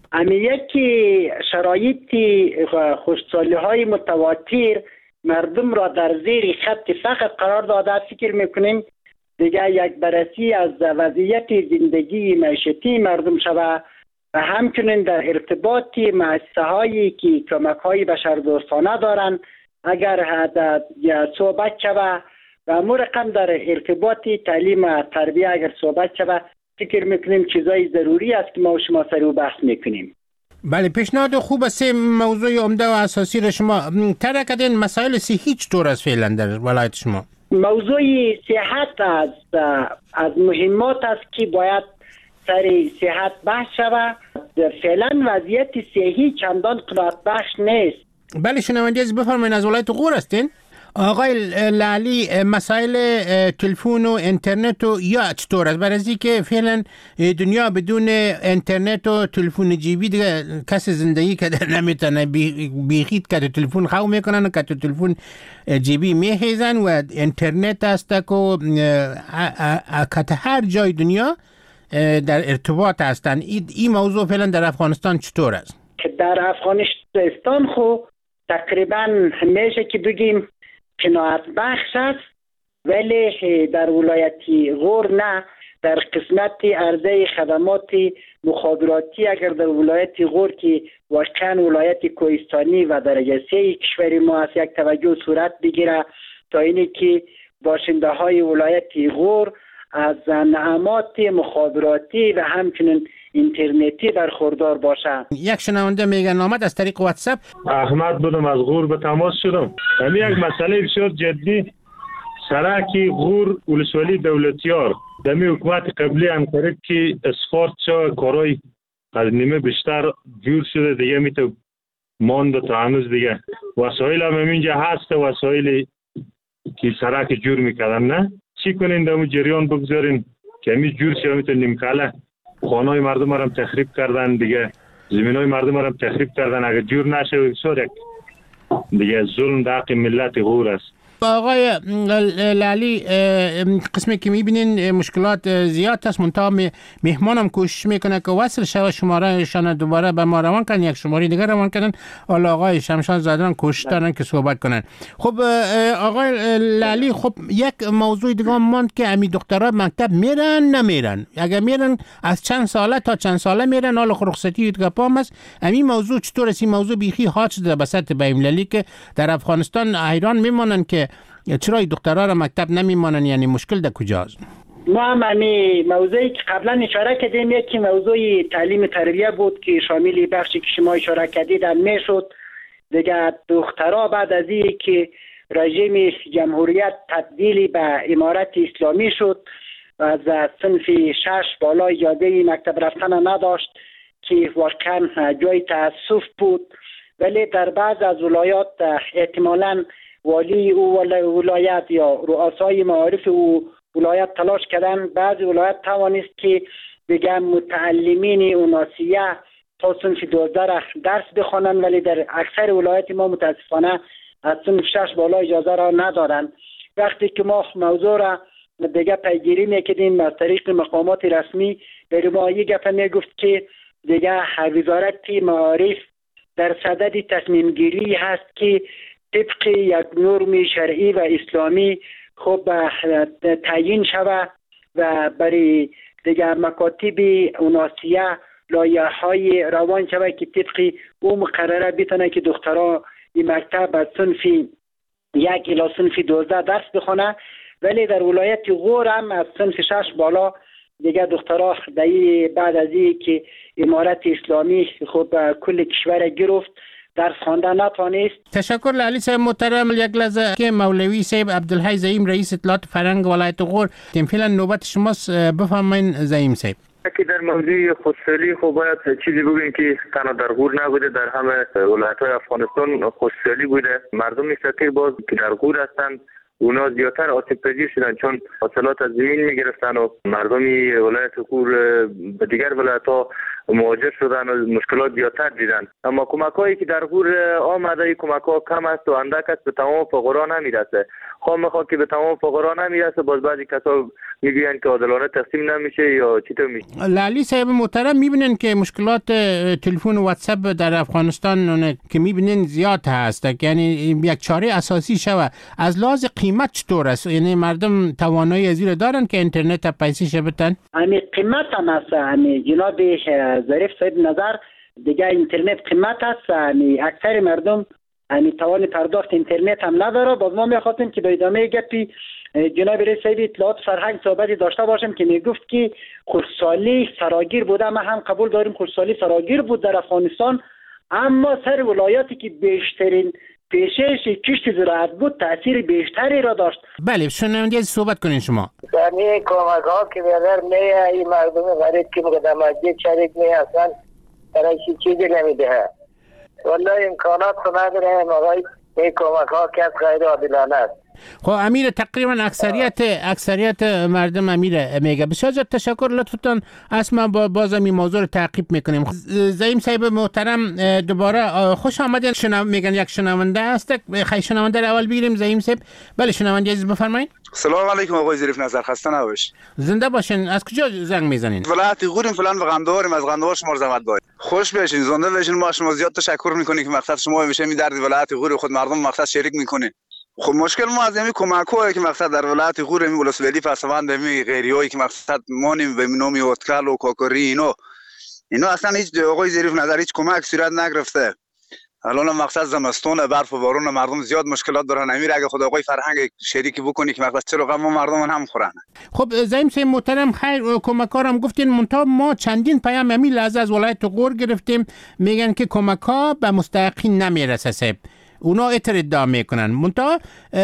یکی شرایط خوشسالی های متواتر مردم را در زیر خط فقر قرار داده. فکر میکنیم دیگه یک بررسی از وضعیت زندگی معیشتی مردم شود و همچنین در ارتباط مؤسسه هایی که کمک های بشردوستانه دارند اگر صحبت شود و امور رقم در ارتباط تعلیم و تربیه اگر صحبت شود، فکر میکنیم چیزای ضروری است که ما و شما سر او بحث میکنیم. بله، پیشنهاد خوب است. موضوع عمده و اساسی را شما طرح کردین. مسائل صحی چطور است فعلا در ولایت شما؟ موضوع صحت از مهمات است که باید سر صحت بحث شود. فعلا وضعیت صحی چندان قناعت بخش نیست. بله، شنونده عزیز بفرمایید، از ولایت غور هستین؟ آقای لالی، مسائل تلفن و اینترنت و یا چطور است؟ برای اینکه فعلا دنیا بدون اینترنت و تلفن جیبی دیگه کسی زندگی کرده نمیتونه. بیخید که تلفن خو میکنن و که تلفن جیبی میخیزن و اینترنت است که هر جای دنیا در ارتباط هستن. این موضوع فعلا در افغانستان چطور است؟ در افغانستان خو تقریبا میشه که بگیم قناعت بخش است، ولی در ولایت غور نه. در قسمت عرضه خدمات مخابراتی اگر در ولایت غور که واقعا ولایت کوهستانی و درجه 3 کشور ما است یک توجه صورت بگیره تا اینی که باشنده های ولایت غور از نعمات مخابراتی و همچنین اینترنتی برخوردار باشند. یک شنونده میگن آمد از طریق واتساپ. احمد بودم از غور به تماس شدم. همین یک مسئله بسیار جدی سرک غور ولسوالی دولتیار دمی حکومت قبلی انقرب که اسفارت شو کارای از نیمه بیشتر جور شده دیگه میتو مانده تا هنوز دیگه وسایل هم اینجا هست وسایلی که سرک جور میکردن نه چی کنین دمو جریان بگذارین که همی جور شه میتو نیمکله خانه‌های مردم هم تخریب کردن دیگه زمینای مردم هم تخریب کردن اگه جور نشه یک دیگه ظلم در حق ملت غور است. آقای لالی قسمی که میبینین مشکلات زیاد است منتها مهمانم کوشش میکنه که وصل شوه شمارهشان دوباره به ما روان کنن یک شماره دیگر روان کنن آقای شمشان زادران کوشش دارن که صحبت کنن. خب آقای لالی خب یک موضوع دیگه ماند که امی دخترها مکتب میرن نمیرن اگر میرن از چند ساله تا چند ساله میرن حالا رخصتی دیگه پام است امی موضوع چطور است؟ این موضوع بیخی حاد شده به سطح بین‌المللی که در افغانستان حیران میمونن که چرا دخترها را مکتب نمیمانن یعنی مشکل در کجاست؟ ما هم موضوعی که قبلا اشاره کردیم یکی موضوع تعلیم تربیه بود که شامل بخشی که شما اشاره کردید میشد دیگه دخترها بعد از این که رژیم جمهوریت تبدیل به امارت اسلامی شد از صنف 6 بالا اجازه مکتب رفتن نداشت که واقعا جای تاسف بود ولی در بعض از ولایات احتمالاً والی او ولایت یا رؤسای معارف او ولایت تلاش کردن بعضی ولایت توانست که بگم متعلمین اوناسیه تا صنف 12 درس بخوانند ولی در اکثر ولایت ما متاسفانه از صنف 6 بالا اجازه را ندارند. وقتی که ما موضوع را دیگه پیگیری میکردیم از طریق مقامات رسمی در ما یک گپ میگفت که دیگه وزارت معارف در صدد تصمیم گیری هست که طبق یک نرم شرعی و اسلامی خب تعیین شود و برای دیگر مکاتب اوناسیه لایحه‌های روان شود که طبق او مقرره بتونه که دخترها این مکتب از صنف 1 الی صنف 12 درس بخونه ولی در ولایت غور هم از صنف 6 بالا دیگه دخترها بعد از این که امارت اسلامی خب کل کشور گرفت درس خواندن نتوانست. تشکر لالی صاحب محترم. یک لحظه که مولوی صاحب عبدالحی زعیم رئیس اطلاعات فرهنگ ولایت غور فعلا نوبت شماست بفرمایید زعیم صاحب. که در موضوع خودسالی خب باید چیزی بگیم که تنها در غور نبوده در همه ولایت‌های افغانستان خودسالی بوده. مردم فقیر باز که در غور هستند اونا زیادتر آسیب پذیر شدن چون حاصلات از زمین میگرفتن و مردمی ولایت غور به دیگر ولایت‌ها مهاجر شدن و مشکلات زیادتر دیدن. اما کمک‌هایی که در غور آمده کمک‌ها کم است و اندک است به تمام فقرا نمیرسه. میخواد که به تمام فقرا نمیرسه باز بعضی کسا میگوین که عادلانه تقسیم نمیشه یا چطور میشه. لالی صاحب محترم میبینن که مشکلات تلفن و واتساپ در افغانستان که میبینن زیاد هست یعنی یک چاره اساسی شوه از لحاظ قیمت چطور است یعنی مردم توانایی از این دارن که اینترنت پیسه شبتن؟ همین قیمت هم است همین جناب ظریف صاحب نظر دیگه اینترنت قیمت است همین اکثر مردم همین توان پرداخت اینترنت هم نداره. باز ما میخواستیم که به ادامه گپی جناب رئیس صاحب اطلاعات فرهنگ صحبتی داشته باشیم که میگفت که خودسالی فراگیر بوده. ما هم قبول داریم خودسالی فراگیر بود در افغانستان اما سر ولایاتی که بیشترین پیشش کشت زراعت بود تاثیر بیشتری را داشت. بله شنونده صحبت کنین شما. یعنی کمک ها که بیادر میه این مردم غریب که مقدماتی شریک میه اصلا برای چیزی نمیده. والله امکانات رو نداره آقای این کمک ها که از غیر عادلانه است. خب امیر تقریبا اکثریت مردم امیر میگه. بسیار زیاد تشکر لطفتان اسما بازم این موضوع رو تعقیب میکنیم. زعیم صاحب محترم دوباره خوش آمدین. میگن یک شنونده هست خیلی شنونده رو اول بگیریم زعیم صاحب. بله شنونده عزیز بفرمایید. سلام علیکم آقای ظریف نظر خسته نباشید. زنده باشین. از کجا زنگ میزنین؟ ولایت غوریم فلان و غندواریم از غندوار شما زحمت باید. خوش بشین زنده بشین ما شما زیاد تشکر میکنیم که مقصد شما میشه می در ولایت غور خود مردم مقصد شریک میکنین. خب مشکل ما از همین کمک‌هایی که مقصد در ولایت غور همین ولسوالی پسوند همین غیریایی که مقصد مانیم به نام اوتکل و کاکری اینا اصلا هیچ آقای ظریف نظر هیچ کمک صورت نگرفته. الان مقصد زمستون برف و بارون مردم زیاد مشکلات دارن. امیر اگه خدا آقای فرهنگ شریکی بکنی که مقصد چرا غم مردم هم خورن. خب زعیم صاحب محترم خیر کمک‌ها هم گفتین منتها ما چندین پیام همین لحظه از ولایت غور گرفتیم میگن که کمک‌ها به مستحقین نمیرسه صاحب. اونا ادعا میکنن منتها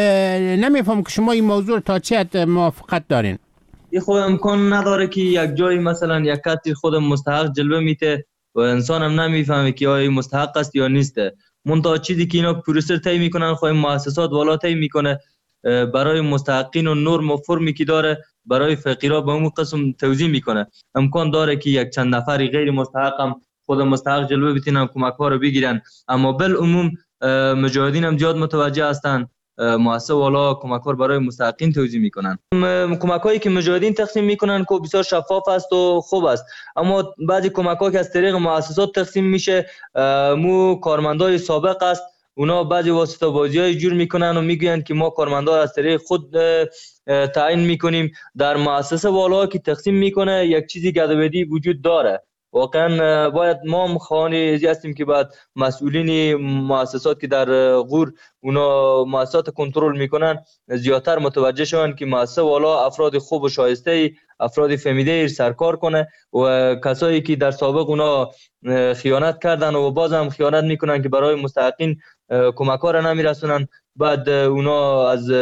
نمیفهم که شما این موضوع تا چه حد موافقت دارین. این خود امکان نداره که یک جایی مثلا یک کسی خود مستحق جلوه میته و انسان هم نمیفهمه که آیا مستحق است یا نیسته. منتها چیزی که اینا پروسر طی میکنن خود مؤسسات والا طی میکنه برای مستحقین و نرم و فرمی که داره برای فقیرا به اون قسم توزیع میکنه. امکان داره که یک چند نفری غیر مستحق هم خود مستحق جلوه بتونن کمک ها رو بگیرن، اما بالعموم مجاهدین هم زیاد متوجه هستن. مؤسسه والا کمک‌ها برای مستحقین توزیع میکنن. کمک‌هایی که مجاهدین تقسیم میکنن که بسیار شفاف است و خوب است، اما بعضی کمک‌ها که از طریق مؤسسات تقسیم میشه مو کارمندای سابق است. اونا بعضی واسطه بازیای جور میکنن و میگوین که ما کارمندا از طریق خود تعیین میکنیم. در مؤسسه والا که تقسیم میکنه یک چیزی گدویدی وجود داره. واقعا باید ما مخوانی هستیم که بعد مسئولین مؤسسات که در غور اونا مؤسسات کنترل میکنن زیادتر متوجه شون که مؤسسه والا افراد خوب و شایسته، افراد فهمیده سرکار کنه و کسایی که در سابق اونا خیانت کردن و بازم خیانت میکنن که برای مستحقین کمک ها را نمیرسونن، بعد اونا از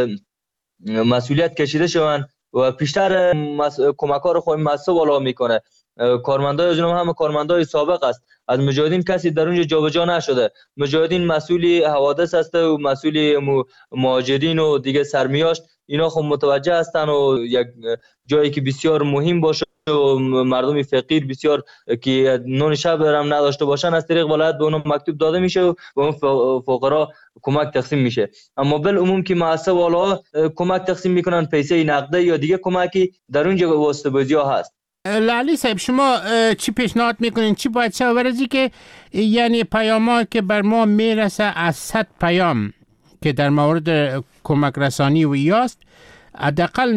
مسئولیت کشیده شون و پیشتر کمک ها رو خود مؤسسه والا میکنه. کارمندای از اونها هم کارمندای سابق است. از مجاهدین کسی در اونجا جابجا نشده. مجاهدین مسئول حوادث است و مسئول مهاجرین و دیگه سرمیاشت. اینا خب متوجه هستن و یک جایی که بسیار مهم باشه و مردم فقیر بسیار که نون شب هم نداشته باشن از طریق ولایت به اونها مکتوب داده میشه و به اون فقرا کمک تقسیم میشه. اما بالعموم که مؤسسه والا کمک تقسیم میکنن پیسه نقده یا دیگه کمکی در اونجا واسطه بازی‌ها هست. لالی صاحب شما چی پیشنهاد میکنین؟ چی باید شود برای که یعنی پیاما که بر ما میرسه از 100 پیام که در مورد کمک رسانی و ایاست حداقل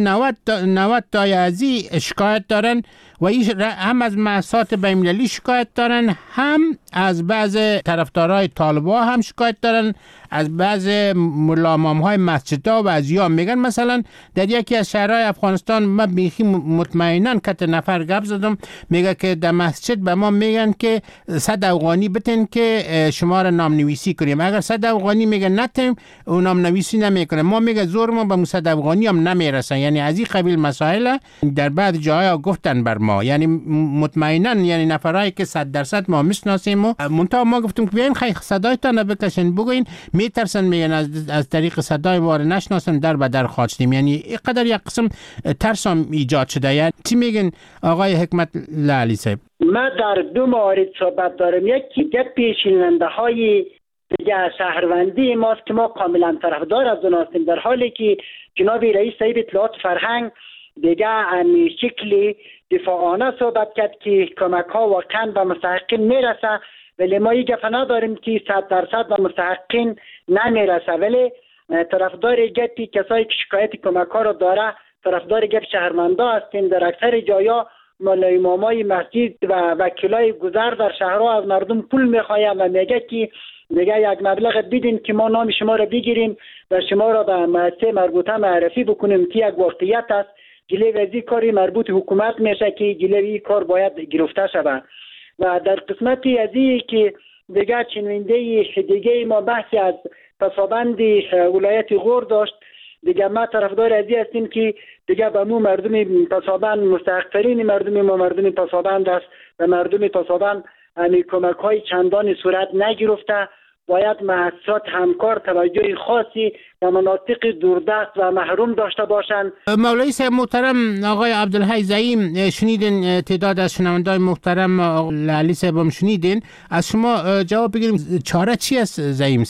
90 تای ازی شکایت دارن و هم از مؤسسات بین‌المللی شکایت دارن، هم از بعض طرفدارای طالبان هم شکایت دارن، از بعض ملا امام‌های مسجدها و از یا میگن مثلا در یکی از شهرهای افغانستان ما بیخی مطمئناً کت نفر گپ زدم میگه که در مسجد به ما میگن که 100 افغانی بتن که شما را نامنویسی کنیم. اگر 100 افغانی میگه نتیم اون نامنویسی نمیکنه. ما میگه زور ما به 100 افغانی هم نمیرسن. یعنی از این قبیل مسائل در بعض جاها گفتن بر ما، یعنی مطمئناً یعنی نفرایی که 100% ما میشناسیم و منتها ما گفتیم که بیاین خیلی صدایتان بکشین بگوین، میترسن میگن از طریق صدای ما رو نشناسن در به در خواستیم. یعنی اینقدر یک قسم ترس هم ایجاد شده. یعنی چی میگن آقای حکمت لالی صاحب؟ ما در دو مورد صحبت دارم. یکی گپ شنونده های دیگه شهروندی ماست که ما کاملا طرفدار از اون هستیم، در حالی که جناب رئیس صاحب اطلاعات فرهنگ دیگه امی شکلی دفاعانه صحبت کرد که کمک ها واقعا به مستحقین میرسه، ولی ما یک گپ نداریم که 100% به مستحقین نمیرسه. ولی طرفدار گپی کسایی که شکایت کمک ها رو داره طرفدار گپ شهرمندا هستیم. در اکثر جایا مولا امامای مسجد و وکیلای گذر در شهرها از مردم پول میخواین و میگه که دیگه یک مبلغ بدین که ما نام شما را بگیریم و شما را به مؤسسه مربوطه معرفی بکنیم که یک واقعیت است. جلوی وزی کاری مربوط حکومت میشه که جلوی کار باید گرفته شود. و در قسمتی ازی که دیگه چنونده دیگه ما بحثی از پسابند ولایت غور داشت، دیگه ما طرفدار ازی هستیم که دیگه به مو مردم پسابند مستحق‌ترین مردم ما مردم پسابند است و مردم پسابند همی کمک های چندان صورت نگرفته. باید مؤسسات همکار توجه خاصی و مناطق دوردست و محروم داشته باشند. مولوی صاحب محترم آقای عبدالحی زعیم شنیدین، تعداد از شنوندای محترم لالی صاحب هم شنیدین، از شما جواب بگیریم چاره چی است زعیم صاحب؟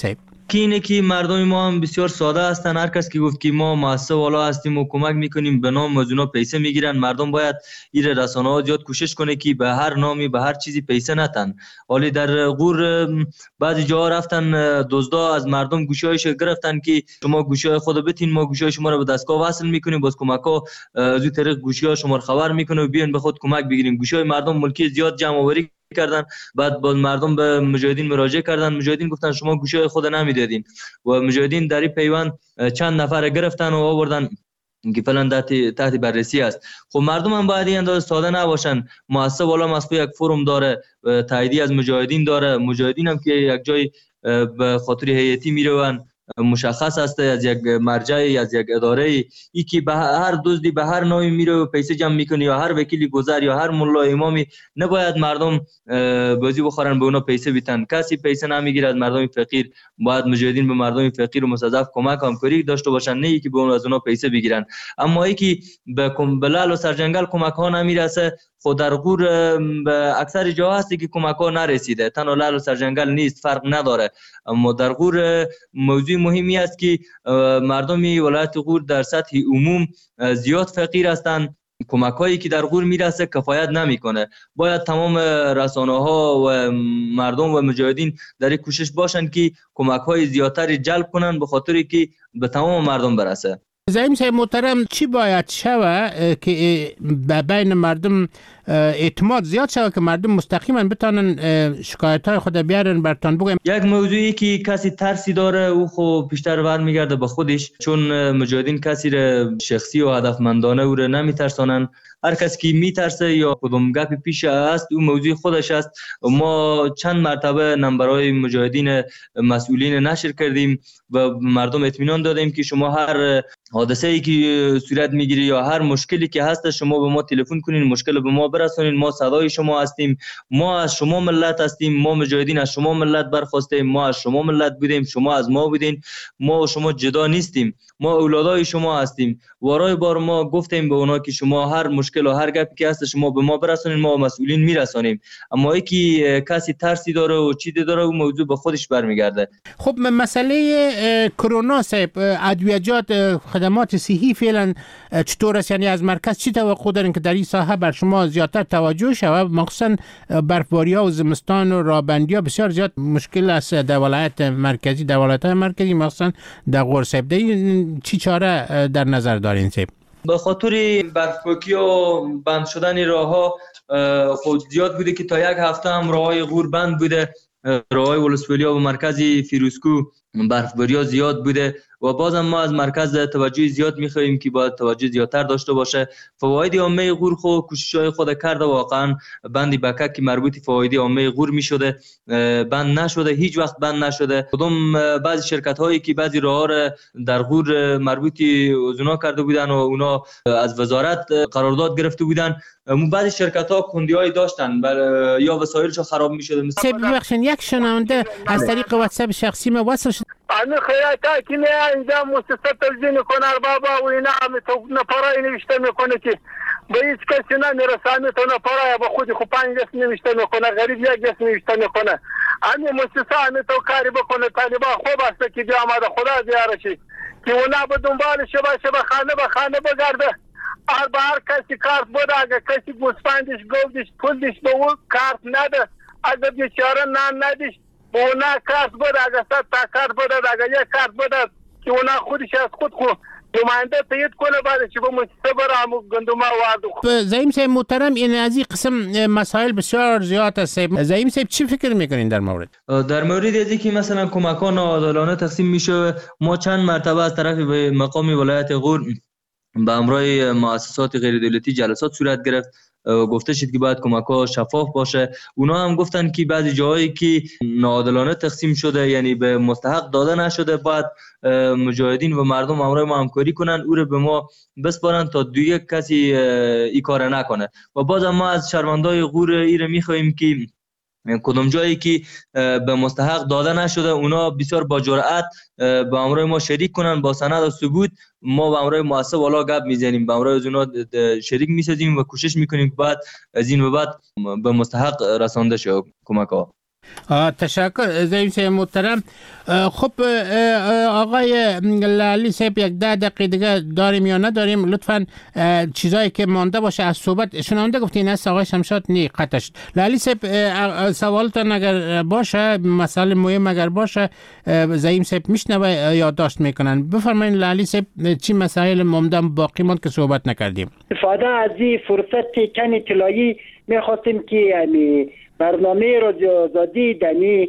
که اینه که مردم ما هم بسیار ساده هستن. هر کس که گفت که ما مؤسسه والا هستیم و کمک میکنیم به نام از اونا پیسه میگیرن. مردم باید این رسانه‌ها زیاد کوشش کنه که به هر نامی به هر چیزی پیسه نتن. حالی در غور بعضی جاها رفتن دزدا از مردم گوشی‌هایش گرفتن که شما گوشی‌های خود بتین، ما گوشی‌های شما رو به دستگاه وصل میکنیم، باز کمک‌ها از این طریق گوشی‌ها شما رو خبر میکنه و بیان به خود کمک بگیرین. گوشی‌های مردم ملکی زیاد جمع آوری کردن. بعد با مردم به مجاهدین مراجعه کردن. مجاهدین گفتن شما گوشی‌های خود نمیدادین و مجاهدین در این پیوند چند نفر گرفتن و آوردن که فعلا تحت بررسی است. خب مردم هم باید این اندازه ساده نباشن. مؤسسه والا مسئول یک فروم داره، تاییدی از مجاهدین داره. مجاهدین هم که یک جای به خاطر هیئتی میروند مشخص است، از یک مرجعی، از یک اداره ای که به هر دزدی به هر نوعی میره و پیسه جمع میکنه، یا هر وکیلی گذر یا هر ملا امامی، نباید مردم بازی بخورن به اونا پیسه بیتن. کسی پیسه نمیگیره از مردم فقیر. باید مجاهدین به مردم فقیر و مستضعف کمک همکاری داشته باشن، نه ای که به اون از اونا پیسه بگیرن. اما ای که به لعل و سرجنگل کمک ها نمیرسه، خود در غور به اکثر جاها هستی که کمک ها نرسیده. تنها لعل و سرجنگل نیست، فرق نداره. اما در غور موضوع مهمی است که مردمی ولایت غور در سطح عموم زیاد فقیر هستند. کمک هایی که در غور میرسه کفایت نمیکنه. باید تمام رسانه ها و مردم و مجاهدین در کوشش باشن که کمک های زیادتری جلب کنن به خاطری که به تمام مردم برسه. زعیم صاحب محترم، چی باید شوه که بین مردم اعتماد زیاد شوه که مردم مستقیما بتانن شکایت های خود بیارن برتان بگویم؟ یک موضوعی که کسی ترسی داره او خب بیشتر برمیگرده به خودش، چون مجاهدین کسی را شخصی و هدفمندانه او را نمیترسانن. هر کس که میترسه یا کدوم گپی پیش است او موضوع خودش است. ما چند مرتبه نمبرهای مجاهدین مسئولین نشر کردیم و مردم اطمینان دادیم که شما هر حادثه ای که صورت میگیری یا هر مشکلی که هست شما به ما تلفن کنین، مشکل به ما برسونین. ما صدای شما هستیم، ما از شما ملت هستیم، ما مجاهدین از شما ملت برخواستیم، ما از شما ملت بودیم، شما از ما بودین، ما و شما جدا نیستیم، ما اولادای شما هستیم. وارای بار ما گفتیم به اونا که شما هر مشکل و هر گپی که هست شما به ما برسونین، ما مسئولین میرسونیم. اما ای که کسی ترسی داره و چیزی داره او موضوع به خودش برمیگرده. خب مسئله کرونا صاحب، ادویجات خدمات صحی فعلا چطور است؟ یعنی از مرکز چی توقع دارین که در این ساحه بر شما زیادتر توجه شود؟ مخصوصا برفباری‌ها و زمستان و رابندی‌ها بسیار زیاد مشکل است در ولایت مرکزی، در ولایت‌های مرکزی مخصوصا در غور صاحب. چی چاره در نظر دارین صاحب؟ به خاطر برفپاکی و بند شدن راه‌ها خود زیاد بوده که تا یک هفته هم راه‌های غور بند بوده. راه‌های ولسوالی‌ها و مرکزی فیروزکو برفباری‌ها زیاد بوده و بازم ما از مرکز توجه زیاد می‌خواهیم که باید توجه زیادتر داشته باشه. فواید عامه غور خود کوشش‌های خود کرده، واقعا بند بکک که مربوط فواید عامه غور می‌شده بند نشده، هیچ وقت بند نشده. کدوم بعضی شرکت‌هایی که بعضی راه‌ها را در غور مربوط اونا کرده بودن و اونا از وزارت قرارداد گرفته بودن، بعضی شرکت‌ها کندی‌های داشتن یا وسایلشون خراب می‌شده. مثلا یک شنونده از طریق واتساپ شخصی ما وصل شد. همه خیاطا که اینجا مؤسسه تلویزیون کنار بابا و اینا همه تو نپارای نوشته میکنه که به هیچ کسی نمیرسه. همه تو نپارای با خودی خود 5 اسم نوشته میکنه، غریب یک اسم نوشته میکنه. همه مؤسسه همه تو کاری بکنه. طالبان خوب است که بیا آمده خدا بیارشی که اونا به دنبالش باشه، به خانه بگرده. هر کسی کارت بوده، اگه کسی گوسفندش گودش پولش به اون کارت نده، اگه بیچاره نان ندیش به اونا کارت بوده، اگه 100 تا کارت بوده، اگه یک کارت بوده که اونا خودش از خود نماینده تایید کنه بعد چه به مؤسسه بره همون گندم وارد. زعیم صاحب محترم، این از این قسم مسائل بسیار زیاد است. زعیم صاحب چی فکر میکنین در مورد؟ در مورد از اینکه مثلا کمکان عادلانه تقسیم میشه، ما چند مرتبه از طرف مقام ولایت غور به همراه مؤسسات غیر دولتی جلسات صورت گرفت. گفته شد که باید کمک‌ها شفاف باشه. اونا هم گفتن که بعضی جاهایی که ناعادلانه تقسیم شده، یعنی به مستحق داده نشده، باید مجاهدین و مردم همراه ما همکاری کنن، او رو به ما بسپارن تا دیگه کسی این کار نکنه. و بازم ما از شهروندای غور ایره می‌خوایم که کدوم جایی که به مستحق داده نشده اونا بسیار با جرأت به همراه ما شریک کنن، با سند و ثبوت. ما به همراه مؤسسه والا گپ میزنیم، به همراه اونا شریک میسازیم و کوشش میکنیم بعد از این به بعد به مستحق رسانده شه کمک ها. تشکر زعیم صاحب محترم. خب آقای لالی صاحب 10 دقیقه دیگه داریم یا نداریم؟ لطفاً چیزایی که مانده باشه از صحبت شنونده گفتین است آقای شمشاد نی قطعش. لالی صاحب سوالتان اگر باشه، مسئله مهم اگر باشه، زعیم صاحب میشنوه یادداشت میکنن. بفرمایید لالی صاحب چی مسائل مانده باقی ماند که صحبت نکردیم؟ استفاده از این فرصت کن اطلاعی میخواستیم که یعنی برنامه رادیو آزادی دمی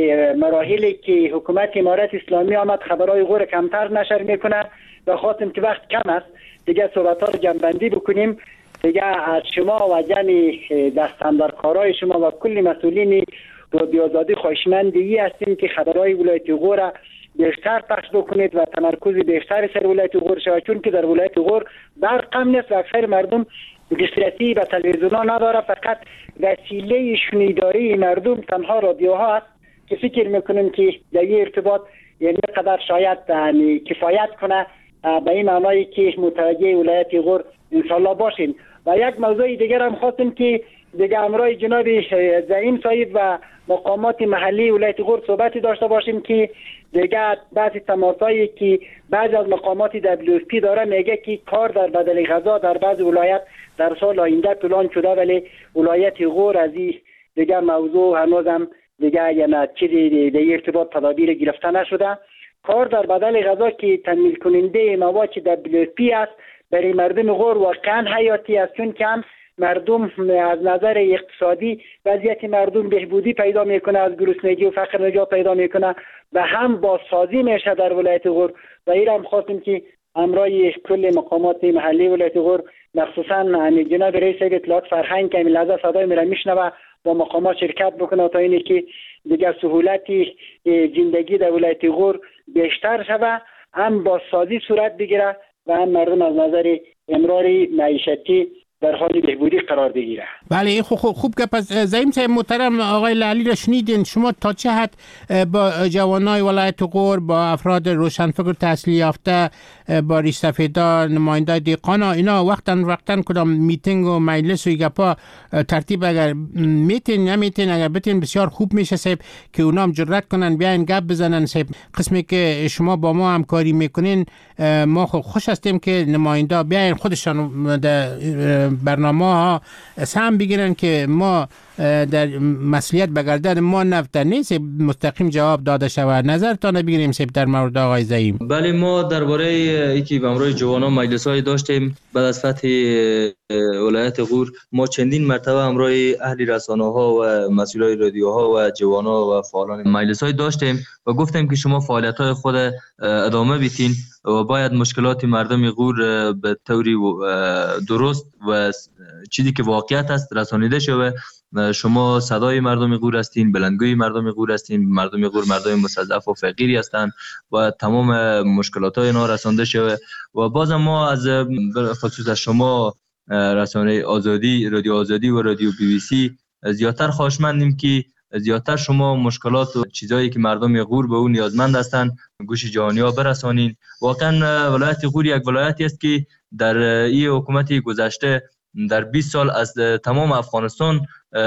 مراحلی که حکومت امارت اسلامی آمد خبرهای غور کمتر نشر میکنه و خواستیم که وقت کم است دیگه صحبت ها رو جمع‌بندی بکنیم. دیگه از شما و جمعی دستاندرکارای شما و کل مسئولین رادیو آزادی خواهشمندی هستیم که خبرهای ولایت غور بیشتر پخش بکنید و تمرکز بیشتر سر ولایت غور شود، چون که در ولایت غور برق کم نیست و اکثر مردم دسترسی به تلویزیون ها نداره، فقط وسیله شنیداری مردم تنها رادیوها است که فکر میکنیم که در این ارتباط یعنی قدر شاید کفایت کنه به این معنایی که متوجه ولایت غور انشالله باشیم. و یک موضوع دیگر هم خواستیم که دیگه امرای جناب زعیم صاحب و مقامات محلی ولایت غور صحبتی داشته باشیم که دیگه بعضی تماسایی که بعضی از مقامات WFP داره میگه که کار در بدل غذا در بعض ولایت در سال آینده پلان شده، ولی ولایت غور از این دیگه موضوع هنوزم دیگه یعنی چیزی در ارتباط تدابیر گرفته نشده. کار در بدل غذا که تامین کننده مواد WFP است برای مردم غور واقعا حیاتی است، چون که هم مردم از نظر اقتصادی وضعیت مردم بهبودی پیدا میکنه، از گرسنگی و فقر نجات پیدا میکنه و هم بازسازی میشه در ولایت غور. و این هم خواستیم که امرای کل مقامات محلی ولایت غور مخصوصا جناب رئیس اطلاعات فرهنگ که لحظه صدای میره میشنوه با مقامات شرکت بکنه تا اینی که دیگر سهولتی زندگی در ولایت غور بیشتر شوه، هم بازسازی صورت بگیره و هم مردم از نظر امراری معیشتی در حال بهبودی قرار بگیره. بله خوب که پس زعیم صاحب محترم آقای لالی را شنیدین. شما تا چه حد با جوانای ولایت غور، با افراد روشنفکر تحصیل یافته، با ریش سفیدا، نماینده دیقانا اینا وقتاً کدام میتینگ و مجلس و گپا ترتیب اگر نمیتین اگر بتین بسیار خوب میشه صاحب که اونا هم جرأت کنن بیاین گپ بزنن صاحب. قسمی که شما با ما همکاری میکنین ما خوش هستیم که نماینده بیاین خودشان برنامه ها سهم بگیرن که ما در مسئولیت بگردن ما نفت نیست مستقیم جواب داده شود. نظرتان بگیریم سیب در مورد آقای زعیم. بله ما درباره اینکه به امروز جوانان مجلس‌های داشتیم بعد از فتح ولایت غور ما چندین مرتبه امروز اهل رسانه‌ها و مسئولای رادیوها و جوانان و فعالان مجلس‌های داشتیم و گفتیم که شما فعالیت‌های خود ادامه بدین و باید مشکلات مردم غور به طوری درست و چیزی که واقعیت است رسانیده شود. شما صدای مردم غور هستین، بلندگوی مردم غور هستین. مردم غور مردم مستضعف و فقیری هستند و تمام مشکلات های اینا رسانده شود و بازم ما از خصوص شما رسانه آزادی، رادیو آزادی و رادیو BBC زیادتر خواهشمندیم که زیادتر شما مشکلات و چیزایی که مردم غور به اون نیازمند هستند گوش جهانی‌ها برسانین. واقعا ولایت غور یک ولایتی است که در این حکومت گذشته در 20 سال از تمام افغانستان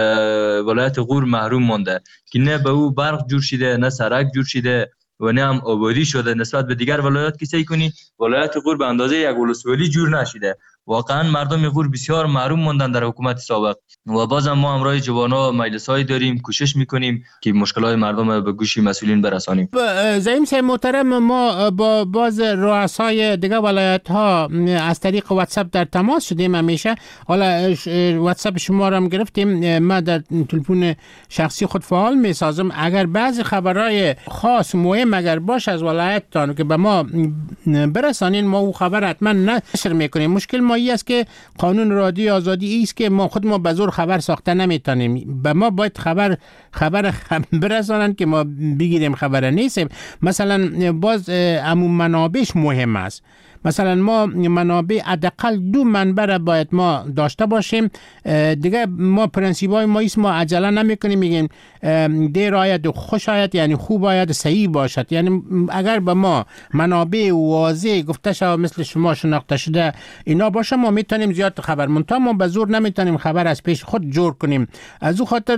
ولایت غور محروم مانده که نه به او برق جور شده، نه سرک جور شده و نه هم آبادی شده. نسبت به دیگر ولایات که سعی کنی ولایت غور به اندازه یک ولسوالی جور نشده. واقعا مردم غور بسیار محروم ماندن در حکومت سابق و بازم ما امرای جوانا مجلس‌های داریم، کوشش میکنیم که مشکلات مردم به گوش مسئولین برسانیم. زعیم صاحب محترم ما با باز رؤسای دیگه ولایت‌ها از طریق واتساپ در تماس شدیم همیشه. حالا واتساپ شما را هم گرفتیم، ما در تلفن شخصی خود فعال میسازم. اگر بعضی خبرهای خاص مهم اگر باشه از ولایتتان که به ما برسانین ما او خبر حتما نشر میکنیم. مشکل ما است که قانون رادیو آزادی است که ما خود ما به زور خبر ساخته نمیتونیم. به ما باید خبر برسانن که ما بگیریم خبر نیست. مثلا باز عموم منابعش مهم است. مثلا ما منابع حداقل 2 منبع را باید ما داشته باشیم. دیگه ما پرنسیپای ما است، ما عجله نمیکنیم میگیم دیر آید و خوش آید، یعنی خوب آید صحیح باشد. یعنی اگر به ما منابع واضح گفته شود مثل شما شناخته شده اینا باشه ما میتونیم زیاد خبر منتها ما به زور نمیتونیم خبر از پیش خود جور کنیم. از او خاطر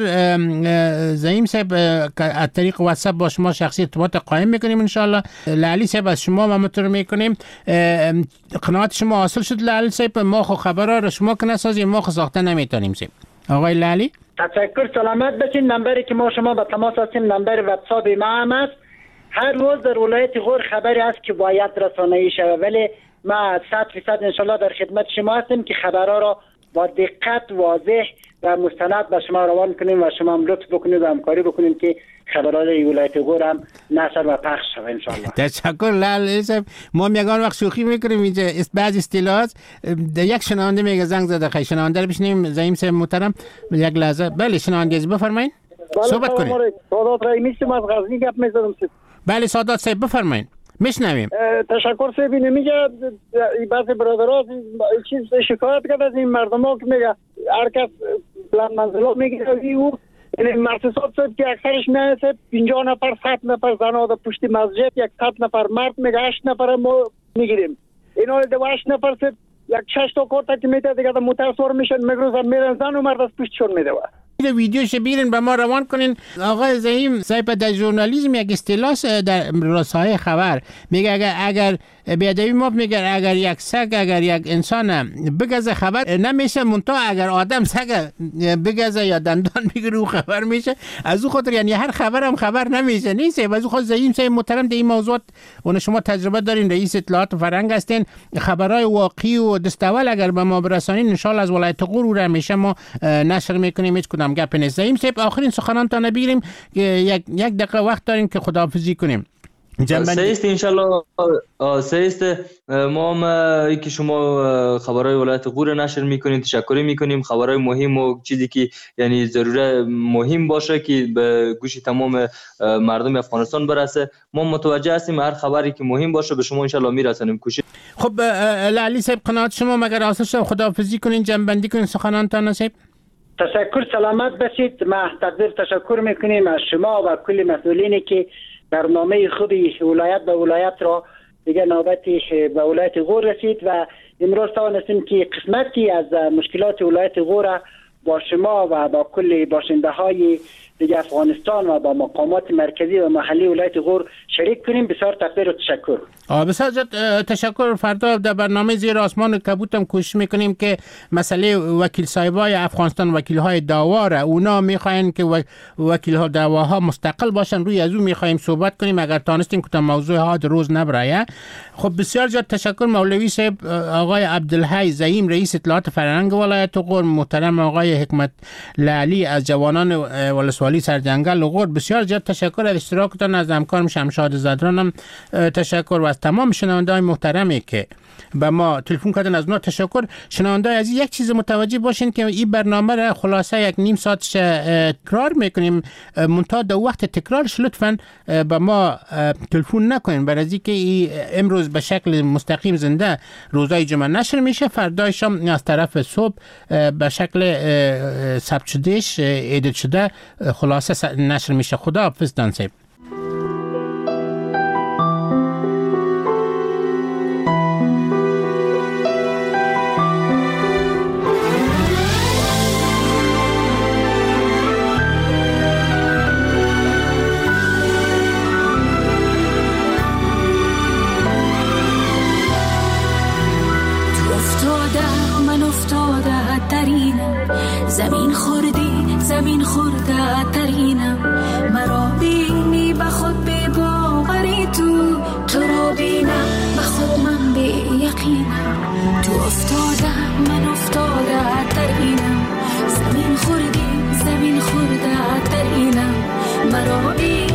زعیم صاحب از طریق واتساپ با شما شخصی ارتباط قائم میکنیم انشالله. لالی صاحب از شما ما مطور میکنیم. قناعت شما حاصل شد لالی صاحب؟ ما خو خبرها رو شما که نسازیم، ما خو ساخته نمیتونیم صاحب. آقای لالی تشکر، سلامت باشین. نمبری که ما شما به تماس هستیم نمبر واتساپ ما هم است. هر روز در ولایت غور خبری است که باید رسانه‌ای شود، ولی ما 100% انشالله در خدمت شما هستیم که خبرها را با دقت واضح و مستند به شما روان کنیم و شما هم لطف بکنید و همکاری بکنید که خبرهای ولایت غور هم نشر و پخش شود انشالله. تشکر لالی صاحب. ما میگن وقت شوخی میکنیم اینجا بعضی اصطلاحات. یک شنونده میگه زنگ زده، خیلی شنونده رو بشنیم. زعیم صاحب محترم یک لحظه. بله شنونده بفرمایید. صحبت کنید. سادات رئیمی از غزنی گپ میزدم. بله سادات صاحب بفرمایید. میشنویم. تشکر صاحب. میگه بعضی برادرها چیز شکایت کرده از این مردم که میگه هر کس بلند منزلا میگه او این مرسسات صاحب که اکثرش میایسه 50 نفر 100 نفر زن ها در پشت مسجد، 100 نفر مرد میگه 8 نفر ما میگیریم. اینا ده 8 نفر صاحب یک 6 تا کارت که میده دیگه متاثر میشن میگروزن میرن زن و مرد از پشتشون میده. ویدیوش بیرین به ما روان کنین. آقای زعیم صاحب در ژورنالیسم یک اصطلاح در رسانه خبر میگه اگر بیادبی ما میگه اگر یک سگ اگر یک انسان بگزه خبر نمیشه، منتها اگر آدم سگ بگزه یا دندان بگیره او خبر میشه. از او خاطر یعنی هر خبر هم خبر نمیشه نیست. از او خاطر زعیم صاحب محترم در این موضوعات اون شما تجربه دارین، رئیس اطلاعات فرهنگ هستین، خبرهای واقعی و دستاول اگر به ما برسانین ان شاء الله از ولایت غور رو همیشه ما نشر میکنیم. هیچ کدام گپ نیست. زعیم صاحب آخرین سخنانتان بگیریم، یک دقیقه وقت داریم که خداحافظی کنیم. سیست انشالله سیست ما هم که شما خبرهای ولایت غور نشر میکنیم تشکر میکنیم. خبرهای مهم و چیزی که یعنی ضروره مهم باشه که به گوش تمام مردم افغانستان برسه ما متوجه هستیم. هر خبری که مهم باشه به شما انشالله میرسونیم. کوشش. خب لالی صاحب قناعت شما مگر حاصل شد خداحافظی کنین، جنبندی کنین سخنانتان صاحب. تشکر، سلامت باشید. ما تشکر میکنیم از شما و کل مسئولینی که برنامه خوبی ولایت به ولایت را دیگه نوبتی به ولایت غور رسید و امروز توانستیم که قسمتی از مشکلات ولایت غور با شما و با کل باشنده های دیگه افغانستان و با مقامات مرکزی و محلی ولایت غور شریک کنیم. بسیار تقدیر و تشکر. بسیار تشکر. فردا در برنامه زیر آسمان کبوت هم کوشش میکنیم که مسئله وکیل صاحبای افغانستان، وکیل های دعوا را اونا میخواین که وکیل ها دعواها مستقل باشن، روی از اون میخوایم صحبت کنیم اگر تانستیم که موضوع ها روز نبرایه. خب بسیار زیاد تشکر مولوی صاحب، آقای عبدالحی زعیم رئیس اطلاعات فرهنگ ولایت غور، محترم آقای حکمت لالی از جوانان ولسوالی سرجنگل غور. بسیار زیاد تشکر از اشتراکتان. از همکارم شمشاد زدرانم تشکر و از تمام شنونده‌های محترمی که به ما تلفن کردن از اونا تشکر. شنونده‌های عزیز یک چیز متوجه باشین که این برنامه را خلاصه یک نیم ساعت تکرار میکنیم، منتها در وقت تکرارش لطفاً به ما تلفن نکنین، برای اینکه امروز به شکل مستقیم زنده روزهای جمعه نشر میشه، فردای شام از طرف صبح به شکل ثبت شدهش ادیت شده خلاصه نشر میشه. خدا حافظ دان صاحب. زمین خورده ترینم، مرا بینی به خود به باوری تو را بینم به خود من به یقینم. تو افتاده من افتاده ترینم، زمین خورده ترینم، مرا بینی